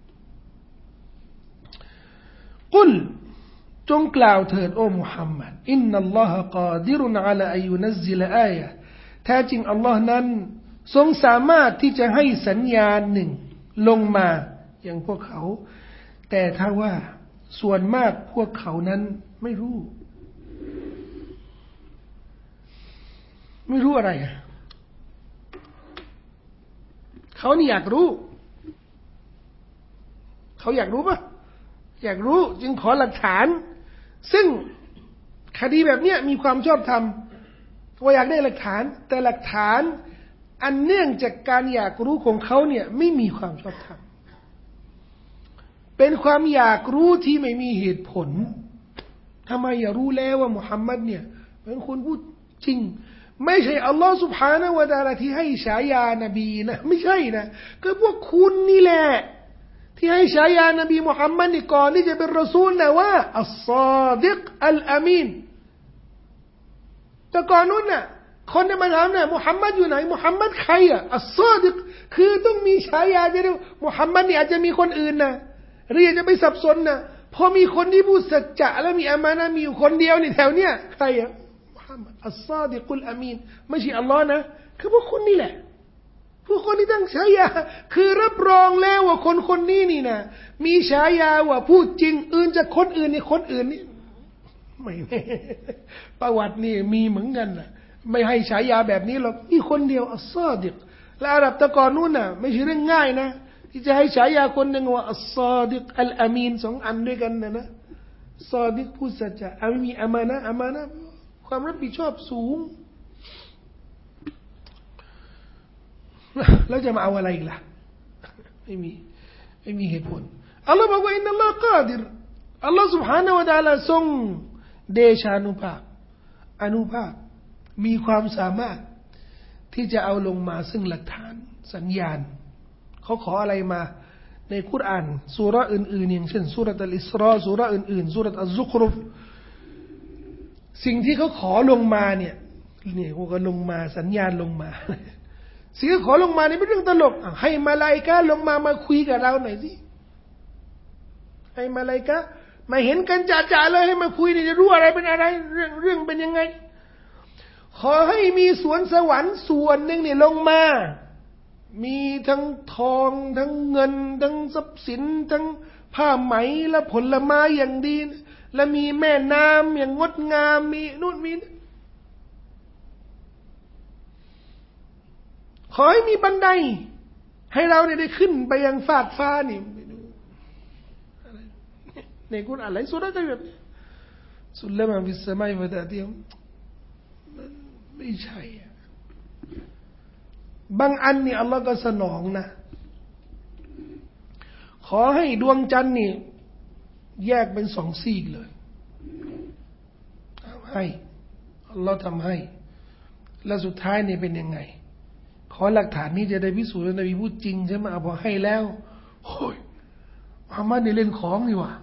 กุลจงกล่าวเถิดโอ้มุฮัมมัดอินนัลลอฮะกอดิรุนอะลาอัยยุนัซซิลอายะห์แท้จริงอัลลอฮ์นั้นทรงสามารถที่จะให้สัญญาณหนึ่งลงมาอย่างพวกเขาแต่ถ้าว่าส่วนมากพวกเขานั้นไม่รู้ไม่รู้อะไรเขานี่อยากรู้เขาอยากรู้ปะอยากรู้จึงขอหลักฐานซึ่งคดีแบบเนี้ยมีความชอบธรรมว่าอยากได้หลักฐานแต่หลักฐานอันเนื่องจากการอยากรู้ของเขาเนี่ยไม่มีความชอบธรรมเป็นความอยากรู้ที่ไม่มีเหตุผลทำไมอยากรู้แล้วว่ามุฮัมมัดเนี่ยเป็นคนพูดจริงไม่ใช่อัลลอฮฺ سبحانه และ تعالى ที่ให้ฉายานบีนะไม่ใช่นะก็พวกคุณนี่แหละที่ให้ฉายานบีมุฮัมมัดนี่ก่อนที่จะเป็นรอซูลนะว่าอัลซอดิกอัลอามีนแต่ก่อนนู้นน่ะคนที่มาถามเนี่ยมุฮัมมัดอยู่ไหนมุฮัมมัดใครอ่ะอัลซอดิกคือต้องมีฉายาจะได้มุฮัมมัดนี่อาจจะมีคนอื่นนะเรียกจะไปสับสนนะพอมีคนที่พูดสัจจะแล้วมีอามานะมีอยู่คนเดียวในแถวเนี้ยใครอ่ะอัลซาดิกุลอามีนไม่ใช่อัลลอฮ์นะคือพวกคนนี่แหละพวกคนที่ตั้งฉายาคือรับรองแล้วว่าคนคนนี้นี่นะมีฉายาว่าพูดจริงอื่นจากคนอื่นนี่คนอื่นนี่ไม่แน่ประวัตินี่มีเหมือนกันนะไม่ให้ฉายาแบบนี้หรอกมีคนเดียวอัลซาดิกและอาหรับตะกอนนู้นน่ะไม่ใช่เรื่องง่ายนะที่จะให้ฉายาคนหนึ่งว่าอัลซาดิกอัลอามีนสองอันด้วยกันนะนะซาดิกพูดสัจจะไม่มีอามานะอามานะความรับผิดชอบสูงแล้วจะมาเอาอะไรอีกล่ะไม่มีไม่มีเหตุผลอัลลอฮ์บอกว่าอินนัลลอฮ์กาดิรอัลลอฮ์ سبحانه และ تعالى ทรงเดชานุภาพอนุภาพมีความสามารถที่จะเอาลงมาซึ่งหลักฐานสัญญาณเขาขออะไรมาในคุรอานซูเราะห์อื่นๆอย่างเช่นซูเราะห์อัลอิสราซูเราะห์อื่นๆซูเราะห์อัซซุครุฟสิ่งที่เขาขอลงมาเนี่ยเนี่ยพวกก็ลงมาสัญญาณลงมาสิ่งที่ขอลงมานี่เป็นเรื่องตลกให้มาลาอิกะห์ลงมามาคุยกับเราหน่อยสิให้มาลาอิกะห์มาเห็นกันจ่าๆเลยให้มาคุยนี่จะรู้อะไรเป็นอะไรเรื่องเรื่องเป็นยังไงขอให้มีสวนสวรรค์ส่วนหนึ่งเนี่ยลงมามีทั้งทองทั้งเงินทั้งทรัพย์สินทั้งผ้าไหมและผลไม้อย่างดีและมีแม่น้ำอย่างงดงามมีนู่นมีขอให้มีบันไดให้เราเนี่ยได้ขึ้นไปยังฟากฟ้านี่ในกุรอานหลายสุราะห์แบบสุลมาฟิสสมาอิวะตะตีไม่ใช่บางอันนี่อัลลอฮ์ก็สนองนะขอให้ดวงจันทร์นี่แยกเป็นสองซีกเลยให้อัลลอฮ์ทำให้แล้วสุดท้ายนี่เป็นยังไงขอหลักฐานนี้จะได้พิสูจน์ว่านบีพูดจริงใช่ไหมพอให้แล้วโอ้ยมุฮัมมัดนี่เล่นของนี่วะ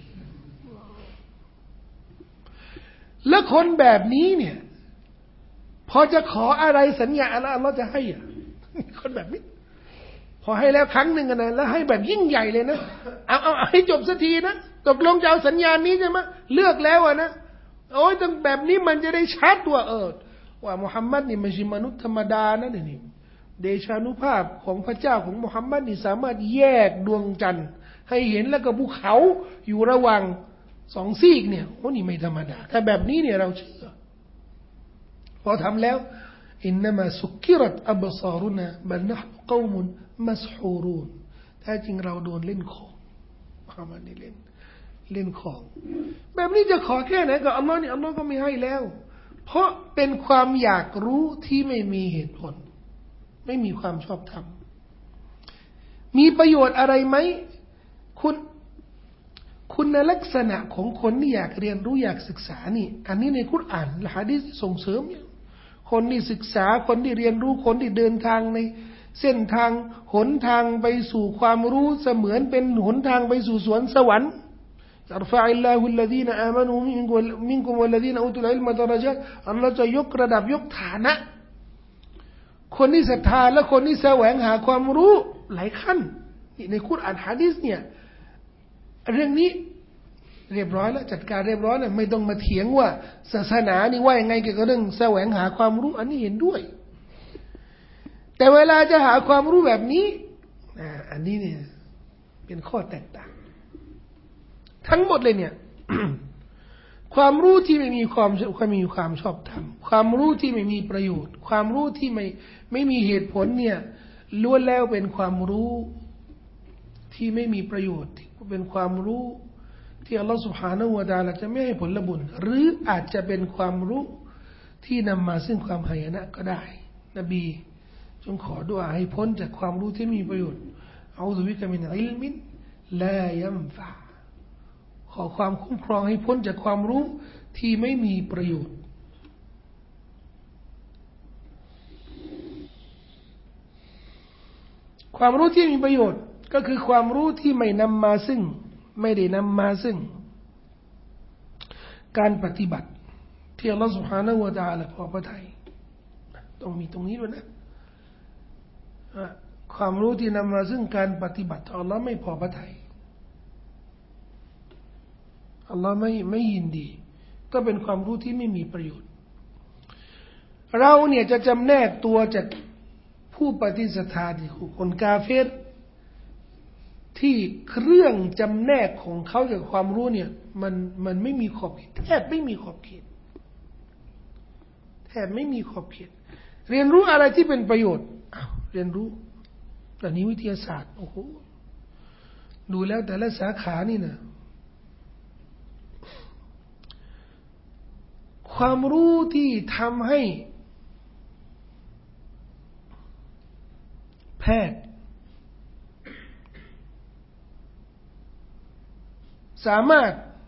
แล้วคนแบบนี้เนี่ยพอจะขออะไรสัญญาอะไรอัลลอฮ์จะให้อ่ะคนแบบนี้พอให้แล้วครั้งหนึ่งนะแล้วให้แบบยิ่งใหญ่เลยนะเอาเอาให้จบสักทีนะตกลงจะเอาสัญญาณนี้ใช่ไหมเลือกแล้วอ่ะนะโอ้ยต้องแบบนี้มันจะได้ชัดว่าเออว่ามุฮัมมัดนี่ไม่ใช่มนุษย์ธรรมดานะนี่เดชานุภาพของพระเจ้าของมุฮัมมัดนี่สามารถแยกดวงจันทร์ให้เห็นแล้วก็ภูเขาอยู่ระหว่างสองซีกเนี่ยโอ้นี่ไม่ธรรมดาถ้าแบบนี้เนี่ยเราเชื่อพอทำแล้วอินนามาสุกิรัตอับซารุนาบัลนะห์กอมุนมัสฮูรูนแท้จริงเราโดนเล่นของมุฮัมมัดนี่เล่นเล่นของแบบนี้จะขอแค่ไหนก็อัลลอฮ์นี่อัลลอฮ์ก็ไม่ให้แล้วเพราะเป็นความอยากรู้ที่ไม่มีเหตุผลไม่มีความชอบธรรมมีประโยชน์อะไรไหมคุณคุณลักษณะของคนที่อยากเรียนรู้อยากศึกษานี่อันนี้ในคุรอานและหะดีษส่งเสริมคนที่ศึกษาคนที่เรียนรู้คนที่เดินทางในเส้นทางหนทางไปสู่ความรู้เสมือนเป็นหนทางไปสู่สวนสวรรค์ يرفع الله الذين آمنوا منكم والذين أوتوا العلم درجات อัลเลาะห์จะยกระดับยกฐานะคนที่ศรัทธาและคนที่แสวงหาความรู้หลายขั้นในคุรอานหะดีษเนี่ยเรื่องนี้เรียบร้อยแล้วจัดการเรียบร้อยแล้วไม่ต้องมาเถียงว่าศาสนานี่ว่ายังไงเกี่ยวกับเรื่องแสวงหาความรู้อันนี้เห็นด้วยแต่เวลาจะหาความรู้แบบนี้อันนี้เนี่ยเป็นข้อแตกต่างทั้งหมดเลยเนี่ย ความรู้ที่ไม่มีความความมีความชอบธรรมความรู้ที่ไม่มีประโยชน์ความรู้ที่ไม่ไม่มีเหตุผลเนี่ยล้วนแล้วเป็นความรู้ที่ไม่มีประโยชน์เป็นความรู้ที่อัลลอฮฺ سبحانه และ تعالى จะไม่ให้ผลบุญหรืออาจจะเป็นความรู้ที่นำมาซึ่งความหายนะก็ได้นบีจงขอดุอาให้พ้นจากความรู้ที่มีประโยชน์เอาซุบิกะมินอิลมินลายัมฟะขอความคุ้มครองให้พ้นจากความรู้ที่ไม่มีประโยชน์ความรู้ที่มีประโยชน์ก็คือความรู้ที่ไม่นำมาซึ่งไม่ได้นำมาซึ่งการปฏิบัติที่อัลลอฮฺ سبحانه และ تعالى พอพระทัยต้องมีตรงนี้ด้วยนะความรู้ที่นำมาซึ่งการปฏิบัติอัลลอฮฺไม่พอพระทัยอัลลอฮฺไม่ไม่ยินดีก็เป็นความรู้ที่ไม่มีประโยชน์เราเนี่ยจะจำแนกตัวจากผู้ปฏิเสธที่คนกาเฟรที่เครื่องจำแนกของเขาจากความรู้เนี่ยมันมันไม่มีขอบเขตแทบไม่มีขอบเขตแทบไม่มีขอบเขตเรียนรู้อะไรที่เป็นประโยชน์อ้าวเรียนรู้แต่นี้วิทยาศาสตร์โอ้โหดูแล้วแต่ละสาขานี่นะความรู้ที่ทำให้แพทย์สามารถ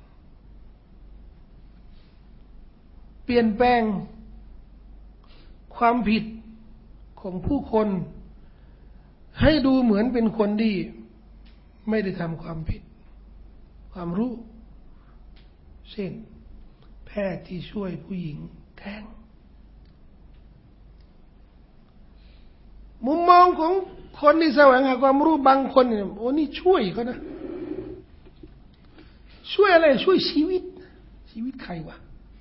เปลี่ยนแปลงความผิดของผู้คนให้ดูเหมือนเป็นคนที่ไม่ได้ทำความผิดความรู้เช่นแพทย์ที่ช่วยผู้หญิงแท้งมุมมองของคนที่แสวงหาความรู้บางคนเนี่ยโอ้นี่ช่วยเขานะช่วยอะไรช่วยชีวิตชีวิตใครวะ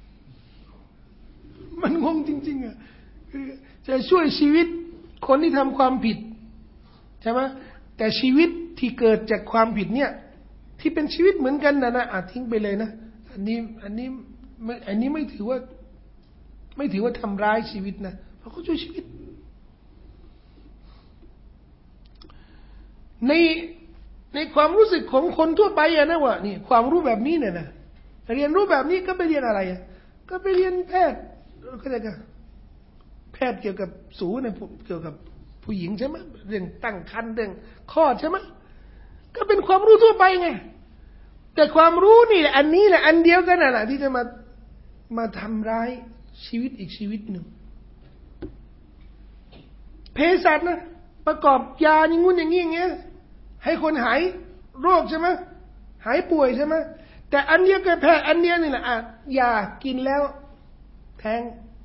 มันงงจริงๆอ่ะจะช่วยชีวิตคนที่ทำความผิดใช่ไหมแต่ชีวิตที่เกิดจากความผิดเนี่ยที่เป็นชีวิตเหมือนกันนะนะอาจทิ้งไปเลยนะอันนี้อันนี้ไม่อันนี้ไม่ถือว่าไม่ถือว่าทำร้ายชีวิตนะเพราะเขาช่วยชีวิตในในความรู้สึกของคนทั่วไปอะนะว่านี่ความรู้แบบนี้เนี่ยนะเรียนรู้แบบนี้ก็ไปเรียนอะไรอะก็ไปเรียนแพทย์ก็จะกันแพทย์เกี่ยวกับสูเนี่ยเกี่ยวกับผู้หญิงใช่ไหมเรื่องตั้งครรภ์เรื่องคลอดใช่ไหมก็เป็นความรู้ทั่วไปไงแต่ความรู้นี่แหละอันนี้แหละอันเดียวกันน่ะที่จะมามาทำร้ายชีวิตอีกชีวิตหนึ่งเภสัชนะประกอบยาอย่างงู้นอย่างนี้อย่างเงี้ยให้คนหายโรคใช่ไหมหายป่วยใช่ไหมแต่อันเดียวกันแพทย์อันเดียวนี่แหละอ่ะยากินแล้วแท้ง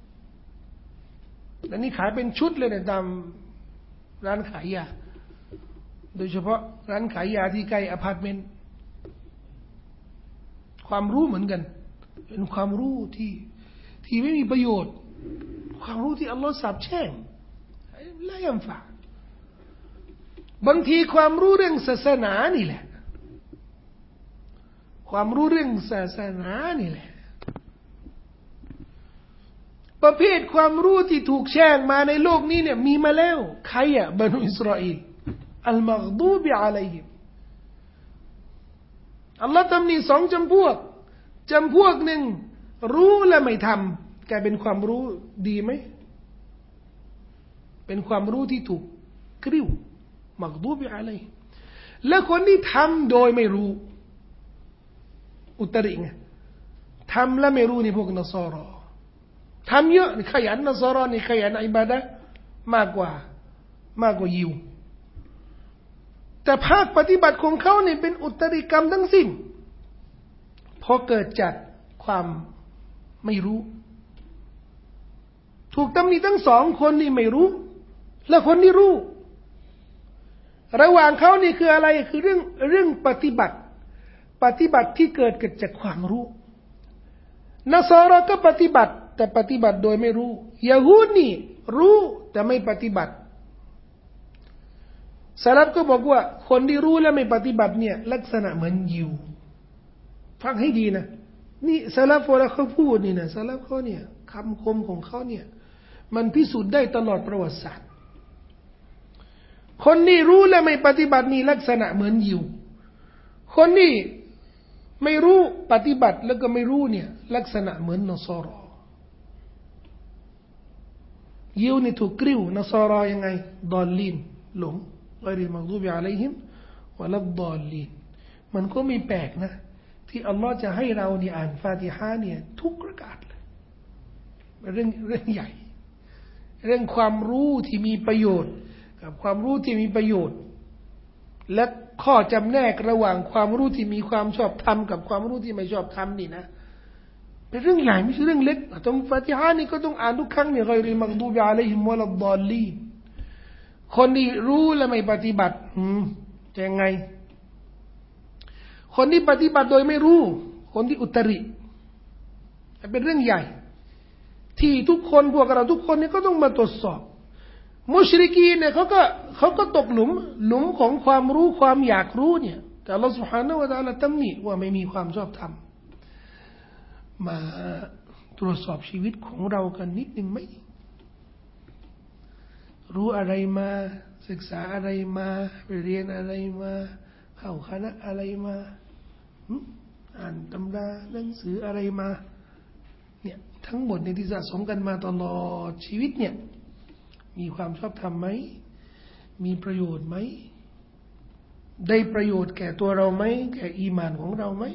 และนี่ขายเป็นชุดเลยเนี่ยตามร้านขายยาโดยเฉพาะร้านขายยาที่ใกล้อพาร์ตเมนต์ความรู้เหมือนกันเป็นความรู้ที่ที่ไม่มีประโยชน์ความรู้ที่อัลลอฮฺสาปแช่งและยัมฟะบางทีความรู้เรื่องศาสนานี่แหละความรู้เรื่องศาสนานี่แหละประเภทความรู้ที่ถูกแช่งมาในโลกนี้เนี่ยมีมาแล้วใครอ่ะบรรดาอิสราเอลอัลมัฆดูบิอะลัยฮิมอัลลอฮ์ตำหนิสองจำพวกจำพวกหนึ่งรู้และไม่ทำกลายเป็นความรู้ดีไหมเป็นความรู้ที่ถูกกริ้วมัฆดูบิอะลัยฮิมและคนที่ทำโดยไม่รู้อุตริไงทำและไม่รู้นี่พวกนัสรอทำเยอะขยันนัสรอนี่ขยันอิบาดะห์มากกว่ามากกว่ายิวแต่ภาคปฏิบัติของเขาเนี่ยเป็นอุตริกรรมทั้งสิ้นพอเกิดจากความไม่รู้ถูกตำหนิทั้งสองคนนี่ไม่รู้และคนที่รู้ระหว่างเขานี่คืออะไรคือเรื่องเรื่องปฏิบัติปฏิบัติที่เกิดเกิดจากความรู้นัสรอก็ปฏิบัติแต่ปฏิบัติโดยไม่รู้ยะฮูดนี่รู้แต่ไม่ปฏิบัติสลับก็บอกว่าคนที่รู้และไม่ปฏิบัติเนี่ยลักษณะเหมือนยิวฟังให้ดีนะนี่สลับเวลาเขาพูดนี่นะสลับเขาเนี่ยคำคมของเขาเนี่ยมันพิสูจน์ได้ตลอดประวัติศาสตร์คนที่รู้และไม่ปฏิบัตินี่ลักษณะเหมือนยิวคนที่ไม่รู้ปฏิบัติแล้วก็ไม่รู้เนี่ยลักษณะเหมือนนอสรอยิวนี่ถูกกริ้วนอสรอยังไงดอลลีนหลงกอริลมักดูบิอะลัยฮิมวะลัดดอลลีนมันก็ไม่แปลกนะที่อัลลอฮ์จะให้เราเนี่ยอ่านฟาติฮะห์เนี่ยทุกรากาตเลยเรื่องเรื่องใหญ่เรื่องความรู้ที่มีประโยชน์กับความรู้ที่มีประโยชน์และข้อจำแนกระหว่างความรู้ที่มีความชอบธรรมกับความรู้ที่ไม่ชอบธรรมนี่นะเป็นเรื่องใหญ่ไม่ใช่เรื่องเล็กตรงฟาติฮะห์นี่ก็ต้องอ่านทุกครั้งเนี่ยกอริลมักดูบิอะลัยฮิมวะลัดดอลลีนคนที่รู้และไม่ปฏิบัติอืมจะยังไงคนที่ปฏิบัติโดยไม่รู้คนที่อุตริเป็นเรื่องใหญ่ที่ทุกคนพวกเราทุกคนเนี่ยก็ต้องมาตรวจสอบมุชริกีนเนี่ยเขาก็เขาก็ตกหลุมหลุมของความรู้ความอยากรู้เนี่ยแต่อัลเลาะห์ซุบฮานะฮูวะตะอาลาตำหนิว่าไม่มีความชอบธรรมมาตรวจสอบชีวิตของเรากันนิดนึงไหมรู้อะไรมาศึกษาอะไรมาไปเรียนอะไรมาเข้าคณะอะไรมาอ่านตำราหนังสืออะไรมาเนี่ยทั้งหมดในที่สะสมกันมาตลอดชีวิตเนี่ยมีความชอบธรรมไหมมีประโยชน์ไหมได้ประโยชน์แก่ตัวเราไหมแก่อีหม่านของเราไหม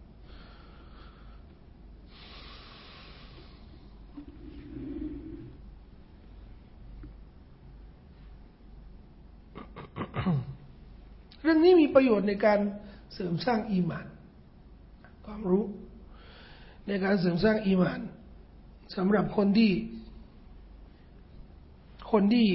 เรื่องนี้มีประโยชน์ในการเสริมสร้างอีหม่านความรู้ในการเสริมสร้างอีหม่านสำหรับคนที่คนที่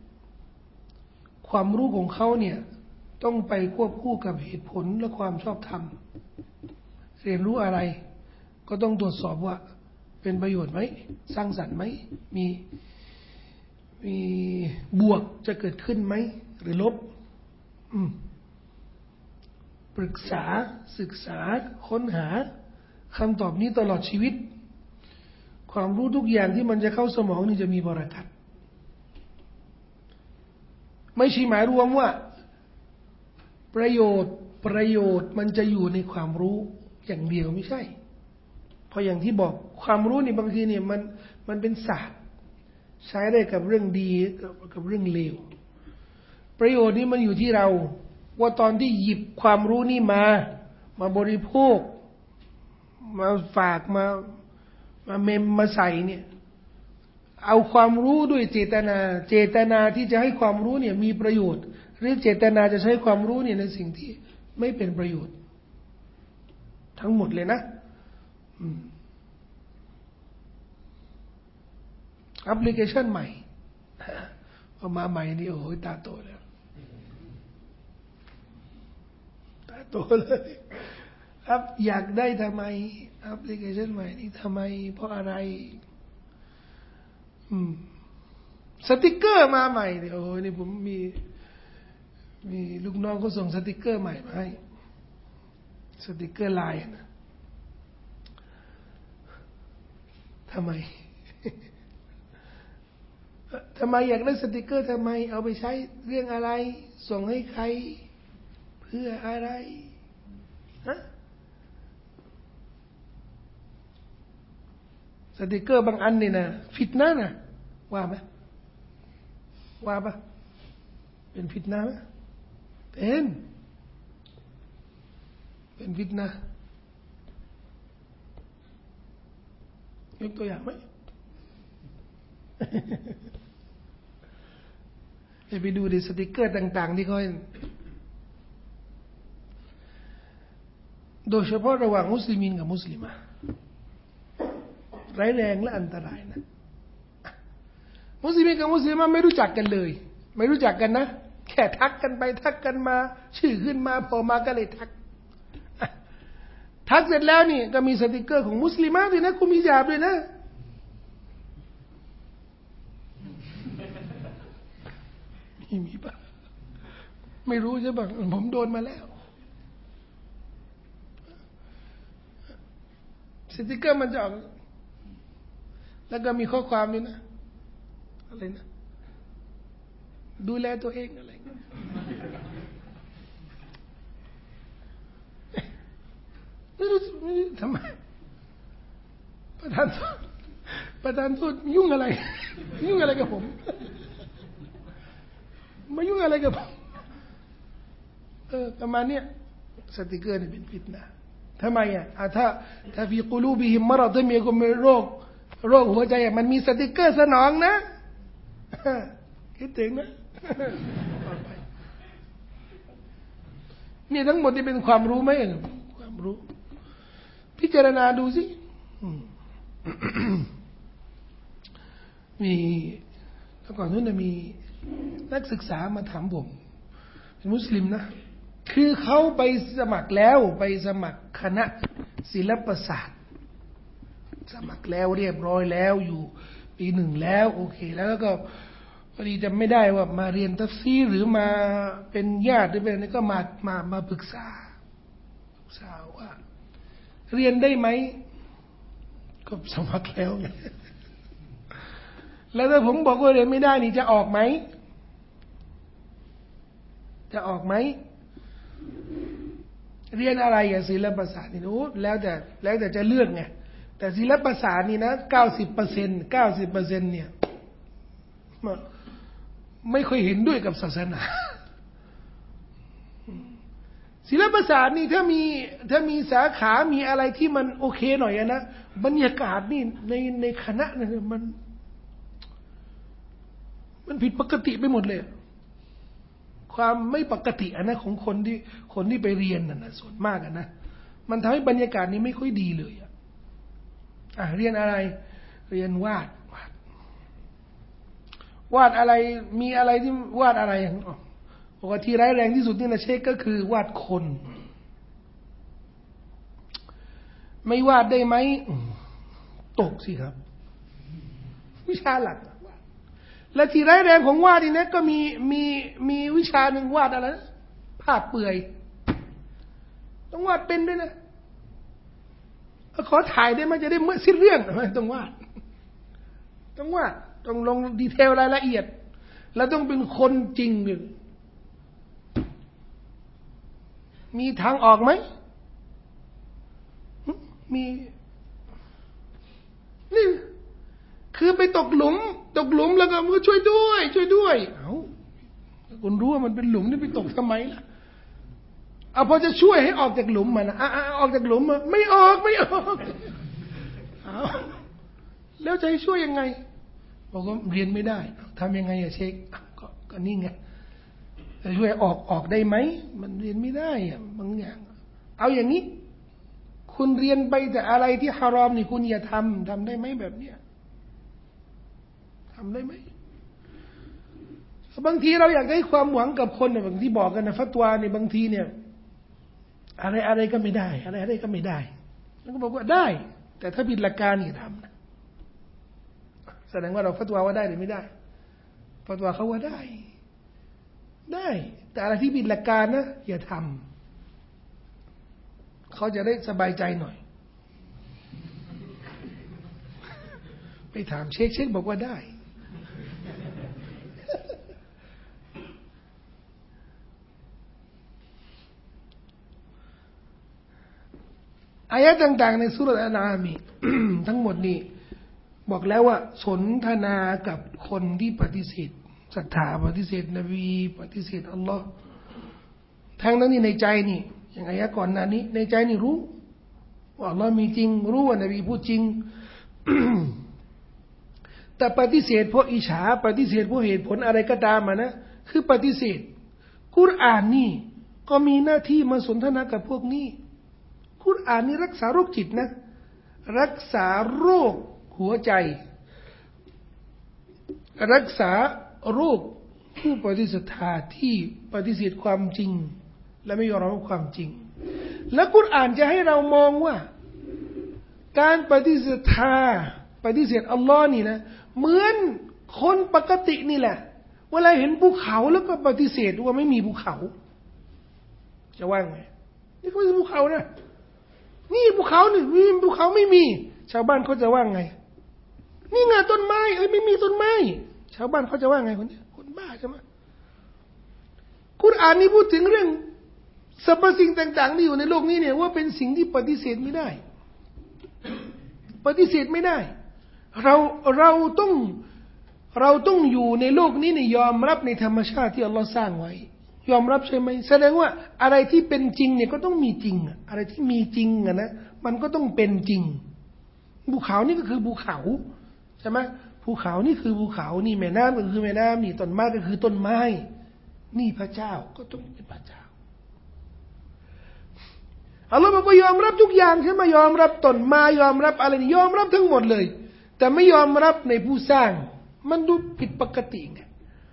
ความรู้ของเขาเนี่ยต้องไปควบคู่กับเหตุผลและความชอบธรรมเรียนรู้อะไรก็ต้องตรวจสอบว่าเป็นประโยชน์ไหมสร้างสรรค์ไหมมีมีบวกจะเกิดขึ้นไหมหรือลบอืมปรึกษาศึกษาค้นหาคำตอบนี้ตลอดชีวิตความรู้ทุกอย่างที่มันจะเข้าสมองนี่จะมีบารอกัตไม่ใช่หมายรวมว่าประโยชน์ประโยชน์มันจะอยู่ในความรู้อย่างเดียวไม่ใช่เพราะอย่างที่บอกความรู้นี่บางทีเนี่ยมันมันเป็นศาสตร์ใช้ได้กับเรื่องดีกับกับเรื่องเลวประโยชน์นี่มันอยู่ที่เราว่าตอนที่หยิบความรู้นี่มามาบริโภคมาฝากมามาเมมมาใส่เนี่ยเอาความรู้ด้วยเจตนาเจตนาที่จะให้ความรู้เนี่ยมีประโยชน์หรือเจตนาจะใช้ความรู้เนี่ยในสิ่งที่ไม่เป็นประโยชน์ทั้งหมดเลยนะแอปพลิเคชันใหม่พอมาใหม่นี่โอ้โหตาโตแล้วตาโตเลยครับอยากได้ทำไมแอปพลิเคชันใหม่นี่ทำไมเพราะอะไรอืมสติกเกอร์มาใหม่เนี่ยโอ้โหนี่ผมมีมีลูกน้องเขาส่งสติกเกอร์ใหม่มาให้สติกเกอร์ลายนะทำไมทำไมอยากได้สติกเกอร์ทำไมเอาไปใช้เรื่องอะไรส่งให้ใครเพื่ออะไรฮะสติกเกอร์บางอันนี่นะฟิตนะนะว่าไหมว่าปะเป็นฟิตนะไหมเป็นเป็นฟิตนะยกตัวอย่างไหมไปดูดิสติกเกอร์ต่างๆที่เขาโดยเฉพาะระหว่างมุสลิมินกับมุสลิมะร้ายแรงและอันตรายนะมุสลิมินกับมุสลิมะไม่รู้จักกันเลยไม่รู้จักกันนะแค่ทักกันไปทักกันมาชื่อขึ้นมาพอมาก็เลยทักทักเสร็จแล้วนี่ก็มีสติกเกอร์ของมุสลิมะด้วยนะคุณมีญาบด้วยนะไม่มีปะไม่รู้ใช่ปะผมโดนมาแล้วสติกเกอร์มันจะออกแล้วก็มีข้อความด้วยนะอะไรนะดูแลตัวเองอะไรเงี้ยไม่รู้ไม่รู้ทำไมประธานโทษประธานโทษยุ่งอะไรยุ่งอะไรกับผมมายุ่งอะไรกับผมเออประมาณเนี้ยสติกเกอร์นี่เป็นฟิตนะทำไมอ่ะถ้าถ้าฟีกุลูบิฮิมมะรอดถ้ามีคนมีโรคโรคหัวใจมันมีสติกเกอร์สนองนะคิดถึงนะนี่ทั้งหมดนี่เป็นความรู้ไหมความรู้พิจารณาดูสิมีแล้วก่อนนู้นมีนักศึกษามาถามผมเป็นมุสลิมนะคือเขาไปสมัครแล้วไปสมัครคณะศิลปศาสตร์สมัครแล้วเรียบร้อยแล้วอยู่ปีหนึ่งแล้วโอเคแล้วก็พอดีจำไม่ได้ว่ามาเรียนตัฟซีรหรือมาเป็นญาติหรือเป็นอะไรก็มามามาปรึกษาปรึกษาว่าเรียนได้ไหมก็สมัครแล้วไงแล้วถ้าผมบอกว่าเรียนไม่ได้นี่จะออกไหมจะออกไหมเรียนอะไรอะศิลปศาสตร์นี่โอ้แล้วแต่แล้วแต่จะเลือกไงแต่ศิลปศาสตร์นี่นะเก้าสิบเปอร์เซ็นต์เก้าสิบเปอร์เซ็นต์เนี่ยไม่ค่อยเห็นด้วยกับศาสนาศิลปศาสตร์นี่ถ้ามีถ้ามีสาขามีอะไรที่มันโอเคหน่อยนะบรรยากาศนี่ในในคณะเนี่ยมันมันผิดปกติไปหมดเลยความไม่ปกตินะของคนที่คนที่ไปเรียนน่ะนะส่วนมากนะมันทำให้บรรยากาศนี้ไม่ค่อยดีเลยอ่ะอ่ะเรียนอะไรเรียนวาดวาดวาดอะไรมีอะไรที่วาดอะไรอย่างปกติร้ายแรงที่สุดนี่นะเชคก็คือวาดคนไม่วาดได้ไหมตกสิครับวิชาหลักและที่ร้ายแรงของวาดนี่นะก็มีมีมีวิชาหนึ่งวาดอะไรภาพเปลือยต้องวาดเป็นด้วยนะขอถ่ายได้ไหมจะได้เมื่อสิ้นเรื่องต้องวาดต้องวาดต้องลงดีเทลรายละเอียดแล้วต้องเป็นคนจริงหนึ่งมีทางออกไหมมีนี่คือไปตกหลุมตกหลุมแล้วก็มือช่วยด้วยช่วยด้วยเอ้าคุณรู้ว่ามันเป็นหลุมนี่ไปตกทำไมล่ะเอาพอจะช่วยให้ออกจากหลุมมันนะอ่ะออกจากหลุมมาไม่ออกไม่ออกเอาแล้วจะให้ช่วยยังไงบอกว่าเรียนไม่ได้ทำยังไงอะเชคก็ก็นี่ไงจะช่วยออกออกได้ไหมมันเรียนไม่ได้อะบางอย่างเอาอย่างนี้คุณเรียนไปแต่อะไรที่ฮารอมนี่คุณอย่าทำทำได้ไหมแบบเนี้ยทำได้ไหมบางทีเราอยากได้ความหวังกับคนเนี่ยบางที่บอกกันนะฟัตวาเนี่ยบางทีเนี่ยอะไรอะไรก็ไม่ได้อะไรอะไรก็ไม่ได้แล้วก็บอกว่าได้แต่ถ้าผิดหลักการอย่าทำนะแสดงว่าเราฟัตวาว่าได้หรือไม่ได้ฟัตวาเขาว่าได้ได้แต่อะไรที่ผิดหลักการนะอย่าทำเขาจะได้สบายใจหน่อยไปถามเชคเชคบอกว่าได้อายะต่างๆในสุรษะอันอามี ทั้งหมดนี้บอกแล้วว่าสนทนากับคนที่ปฏิเสธศรัทธาปฏิเสธนบีปฏิเสธอัลลอฮ์ทั้งนั้นนี่ในใจนี่อย่างอายะก่อนหน้านี้ในใจนี่รู้ว่าอัลลอฮ์มีจริงรู้ว่านบีพูดจริง แต่ปฏิเสธเพราะอิจฉาปฏิเสธเพราะเหตุผลอะไรก็ตามมานะคือปฏิเสธกุรอานนี่ก็มีหน้าที่มาสนทนากับพวกนี้กุรอานนี่รักษาโรคจิตนะรักษาโรคหัวใจรักษาโรคผู้ปฏิเสธศรัทธาที่ปฏิเสธความจริงและไม่ยอมรับความจริงและกุรอานจะให้เรามองว่าการปฏิเสธศรัทธาปฏิเสธอัลลอฮ์นี่นะเหมือนคนปกตินี่แหละเวลาเห็นภูเขาแล้วก็ปฏิเสธว่าไม่มีภูเขาจะว่าไงนี่ก็ไม่ใช่ภูเขานะนี่ภูเขานี่มีภูเขาไม่มีชาวบ้านเขาจะว่าไงนี่ไงต้นไม้เอ้ยไม่มีต้นไม้ชาวบ้านเขาจะว่าไงคนนี้คนบ้าใช่ไหมกุรอานนี่พูดถึงเรื่องสรรพสิ่งต่างๆที่อยู่ในโลกนี้เนี่ยว่าเป็นสิ่งที่ปฏิเสธไม่ได้ปฏิเสธไม่ได้เราเราต้องเราต้องอยู่ในโลกนี้เนี่ยยอมรับในธรรมชาติที่อัลลอฮ์สร้างไว้ยอมรับใช่ไหมแสดงว่าอะไรที่เป็นจริงเนี่ยก็ต้องมีจริงอะไรที่มีจริงอะนะมันก็ต้องเป็นจริงภูเขานี่ก็คือภูเขาใช่ไหมภูเขานี่คือภูเขานี่แม่น้ำก็คือแม่น้ำนี่ต้นไม้ก็คือต้นไม้นี่พระเจ้าก็ต้องเป็นพระเจ้าอัลลอฮ์บอกว่ายอมรับทุกอย่างใช่ไหมยอมรับต้นไม้ยอมรับอะไรนี่ยอมรับทั้งหมดเลยแต่ไม่ยอมรับในผู้สร้างมันดูผิดปกติไง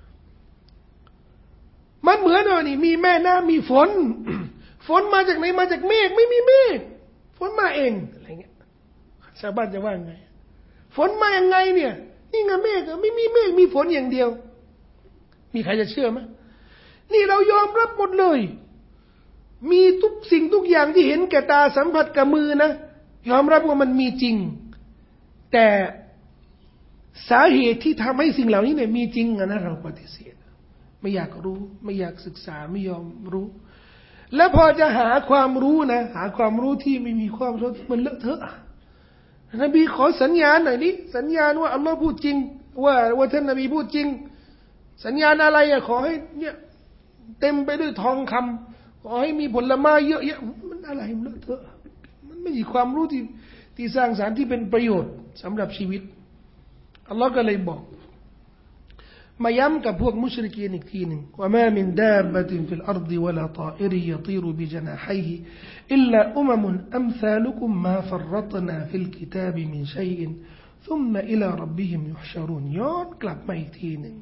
มันเหมือนว่านี่มีแม่น้ำมีฝน ฝนมาจากไหนมาจากเมฆไม่มีเมฆฝนมาเองอะไรเงี้ยชาวบ้านจะว่าไงฝนมาอย่างไงเนี่ยนี่ไงเมฆไม่มีเมฆมีฝนอย่างเดียวมีใครจะเชื่อไหมนี่เรายอมรับหมดเลยมีทุกสิ่งทุกอย่างที่เห็นแก่ตาสัมผัสกับมือนะยอมรับว่ามันมีจริงแต่สาเหตุที่ทำให้สิ่งเหล่านี้เนี่ยมีจริงนะเราปฏิเสธไม่อยากรู้ไม่อยากศึกษาไม่ยอมรู้แล้วพอจะหาความรู้นะหาความรู้ที่ไม่มีความรู้ที่มันเลอะเทอะนบีขอสัญญาณหน่อยนี่สัญญาณว่าอัลลอฮ์พูดจริงว่าว่าท่านนบีพูดจริงสัญญาณอะไรอะขอให้เนี่ยเต็มไปด้วยทองคำขอให้มีผลไม้เยอะแยะมันอะไรมันเลอะเทอะมันไม่มีความรู้ที่ที่สร้างสรรค์ที่เป็นประโยชน์สำหรับชีวิตอัลลอฮ์ก็เลยบอกมาย้ำกับพวกมุชริกีนอีกทีหนึ่งว่ามามินดาบะตินฟิลอัรฎิวะลาฏาอิรยะตีรุบิจนาฮิฮิอิลลาอุมมุนอัมซาลุกุมมาฟัรรตนาฟิลกิตาบมินชัยอินซุมมะอิลาร็อบบิฮิมยุฮชะรูนย้อนกลับมาอีกทีหนึ่ง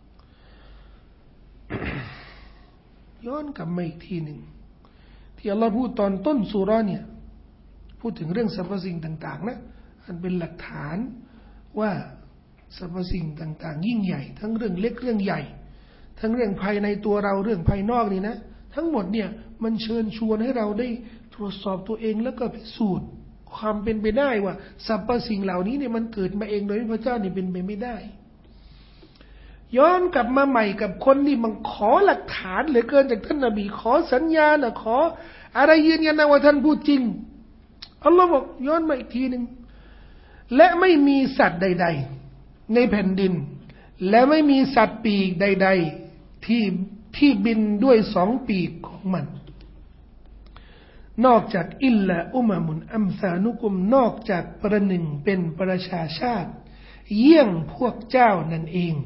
ย้อนกลับมาอีกทีหนึ่งที่อัลลอฮ์พูดตอนต้นซูเราะห์เนี่ยพูดถึงเรื่องสรรพสิ่งต่างๆนะอันเป็นหลักฐานว่าสรรพสิ่งต่างๆยิ่งใหญ่ทั้งเรื่องเล็กเรื่องใหญ่ทั้งเรื่องภายในตัวเราเรื่องภายนอกนี่นะทั้งหมดเนี่ยมันเชิญชวนให้เราได้ตรวจสอบตัวเองแล้วก็พิสูจน์ความเป็นไปได้ว่าสรรพสิ่งเหล่านี้เนี่ยมันเกิดมาเองโดยพระเจ้านี่เป็นไปไม่ได้ย้อนกลับมาใหม่กับคนที่มันขอหลักฐานเหลือเกินจากท่านนบีขอสัญญาณขออะไรยืนยันนะว่าท่านพูดจริงอัลลอฮ์บอกย้อนมาอีกทีหนึ่งและไม่มีสัตว์ใดๆในแผ่นดินและไม่มีสัตว์ปีกใดๆที่ที่บินด้วยสองปีกของมันนอกจากอิลลาอุมมุนอัมซานุกุมนอกจากประหนึ่งเป็นประชาชาติเยี่ยงพวกเจ้านั่นเอง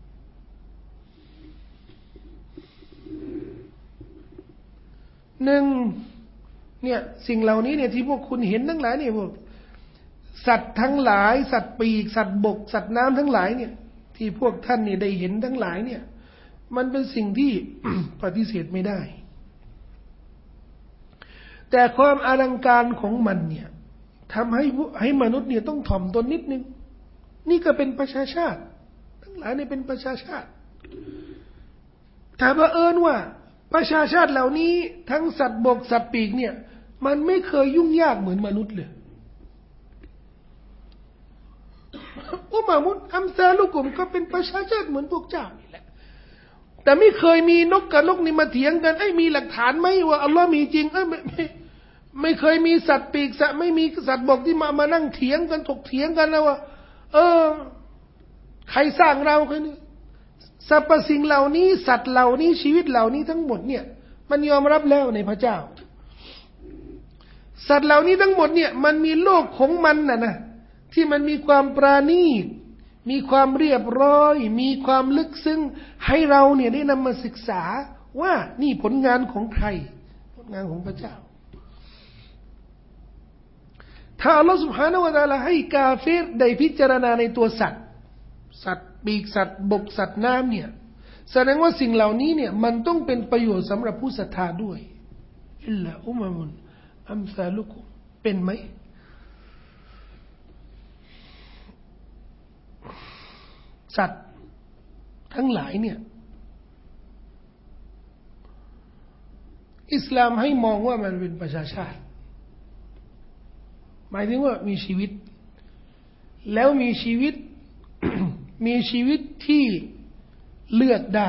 หนึ่งเนี่ยสิ่งเหล่านี้เนี่ยที่พวกคุณเห็นทั้งหลายเนี่ยพวกสัตว์ทั้งหลายสัตว์ปีกสัตว์บกสัตว์น้ำทั้งหลายเนี่ยที่พวกท่านนี่ได้เห็นทั้งหลายเนี่ยมันเป็นสิ่งที่ ปฏิเสธไม่ได้แต่ความอลังการของมันเนี่ยทำให้ให้มนุษย์เนี่ยต้องถ่อมตนนิดนึงนี่ก็เป็นประชาชาติทั้งหลายเนี่ยเป็นประชาชาติแต่บังเอิญว่าประชาชาติเหล่านี้ทั้งสัตว์บกสัตว์ปีกเนี่ยมันไม่เคยยุ่งยากเหมือนมนุษย์เลยอุมมุนอัมซาลุกุมก็เป็นประชาชาติเหมือนพวกเจ้านี่แหละแต่ไม่เคยมีนกกับนกนี่มาเถียงกันไอ้มีหลักฐานไหมว่าอัลลอฮ์มีจริงเอ้ยไม่ไม่ไม่เคยมีสัตว์ปีกสัตว์ไม่มีสัตว์บกที่มามานั่งเถียงกันถกเถียงกันนะว่าเออใครสร้างเราคนนี้สรรพสิ่งเหล่านี้สัตว์เหล่านี้ชีวิตเหล่านี้ทั้งหมดเนี่ยมันยอมรับแล้วในพระเจ้าสัตว์เหล่านี้ทั้งหมดเนี่ยมันมีโลกของมันน่ะนะที่มันมีความปราณีตมีความเรียบร้อยมีความลึกซึ้งให้เราเนี่ยได้นำมาศึกษาว่านี่ผลงานของใครผลงานของพระเจ้าถ้าอัลลอฮฺ سبحانه และ تعالى ให้กาเฟรได้พิจารณาในตัวสัตว์สัตว์ปีกสัตว์บกสัตว์น้ำเนี่ยแสดงว่าสิ่งเหล่านี้เนี่ยมันต้องเป็นประโยชน์สำหรับผู้ศรัทธาด้วยอิลลาอุมะมุนอัมซาลุกุมเป็นไหมสัตว์ทั้งหลายเนี่ยอิสลามให้มองว่ามันเป็นประชาชาติหมายถึงว่ามีชีวิตแล้วมีชีวิต มีชีวิตที่เลือกได้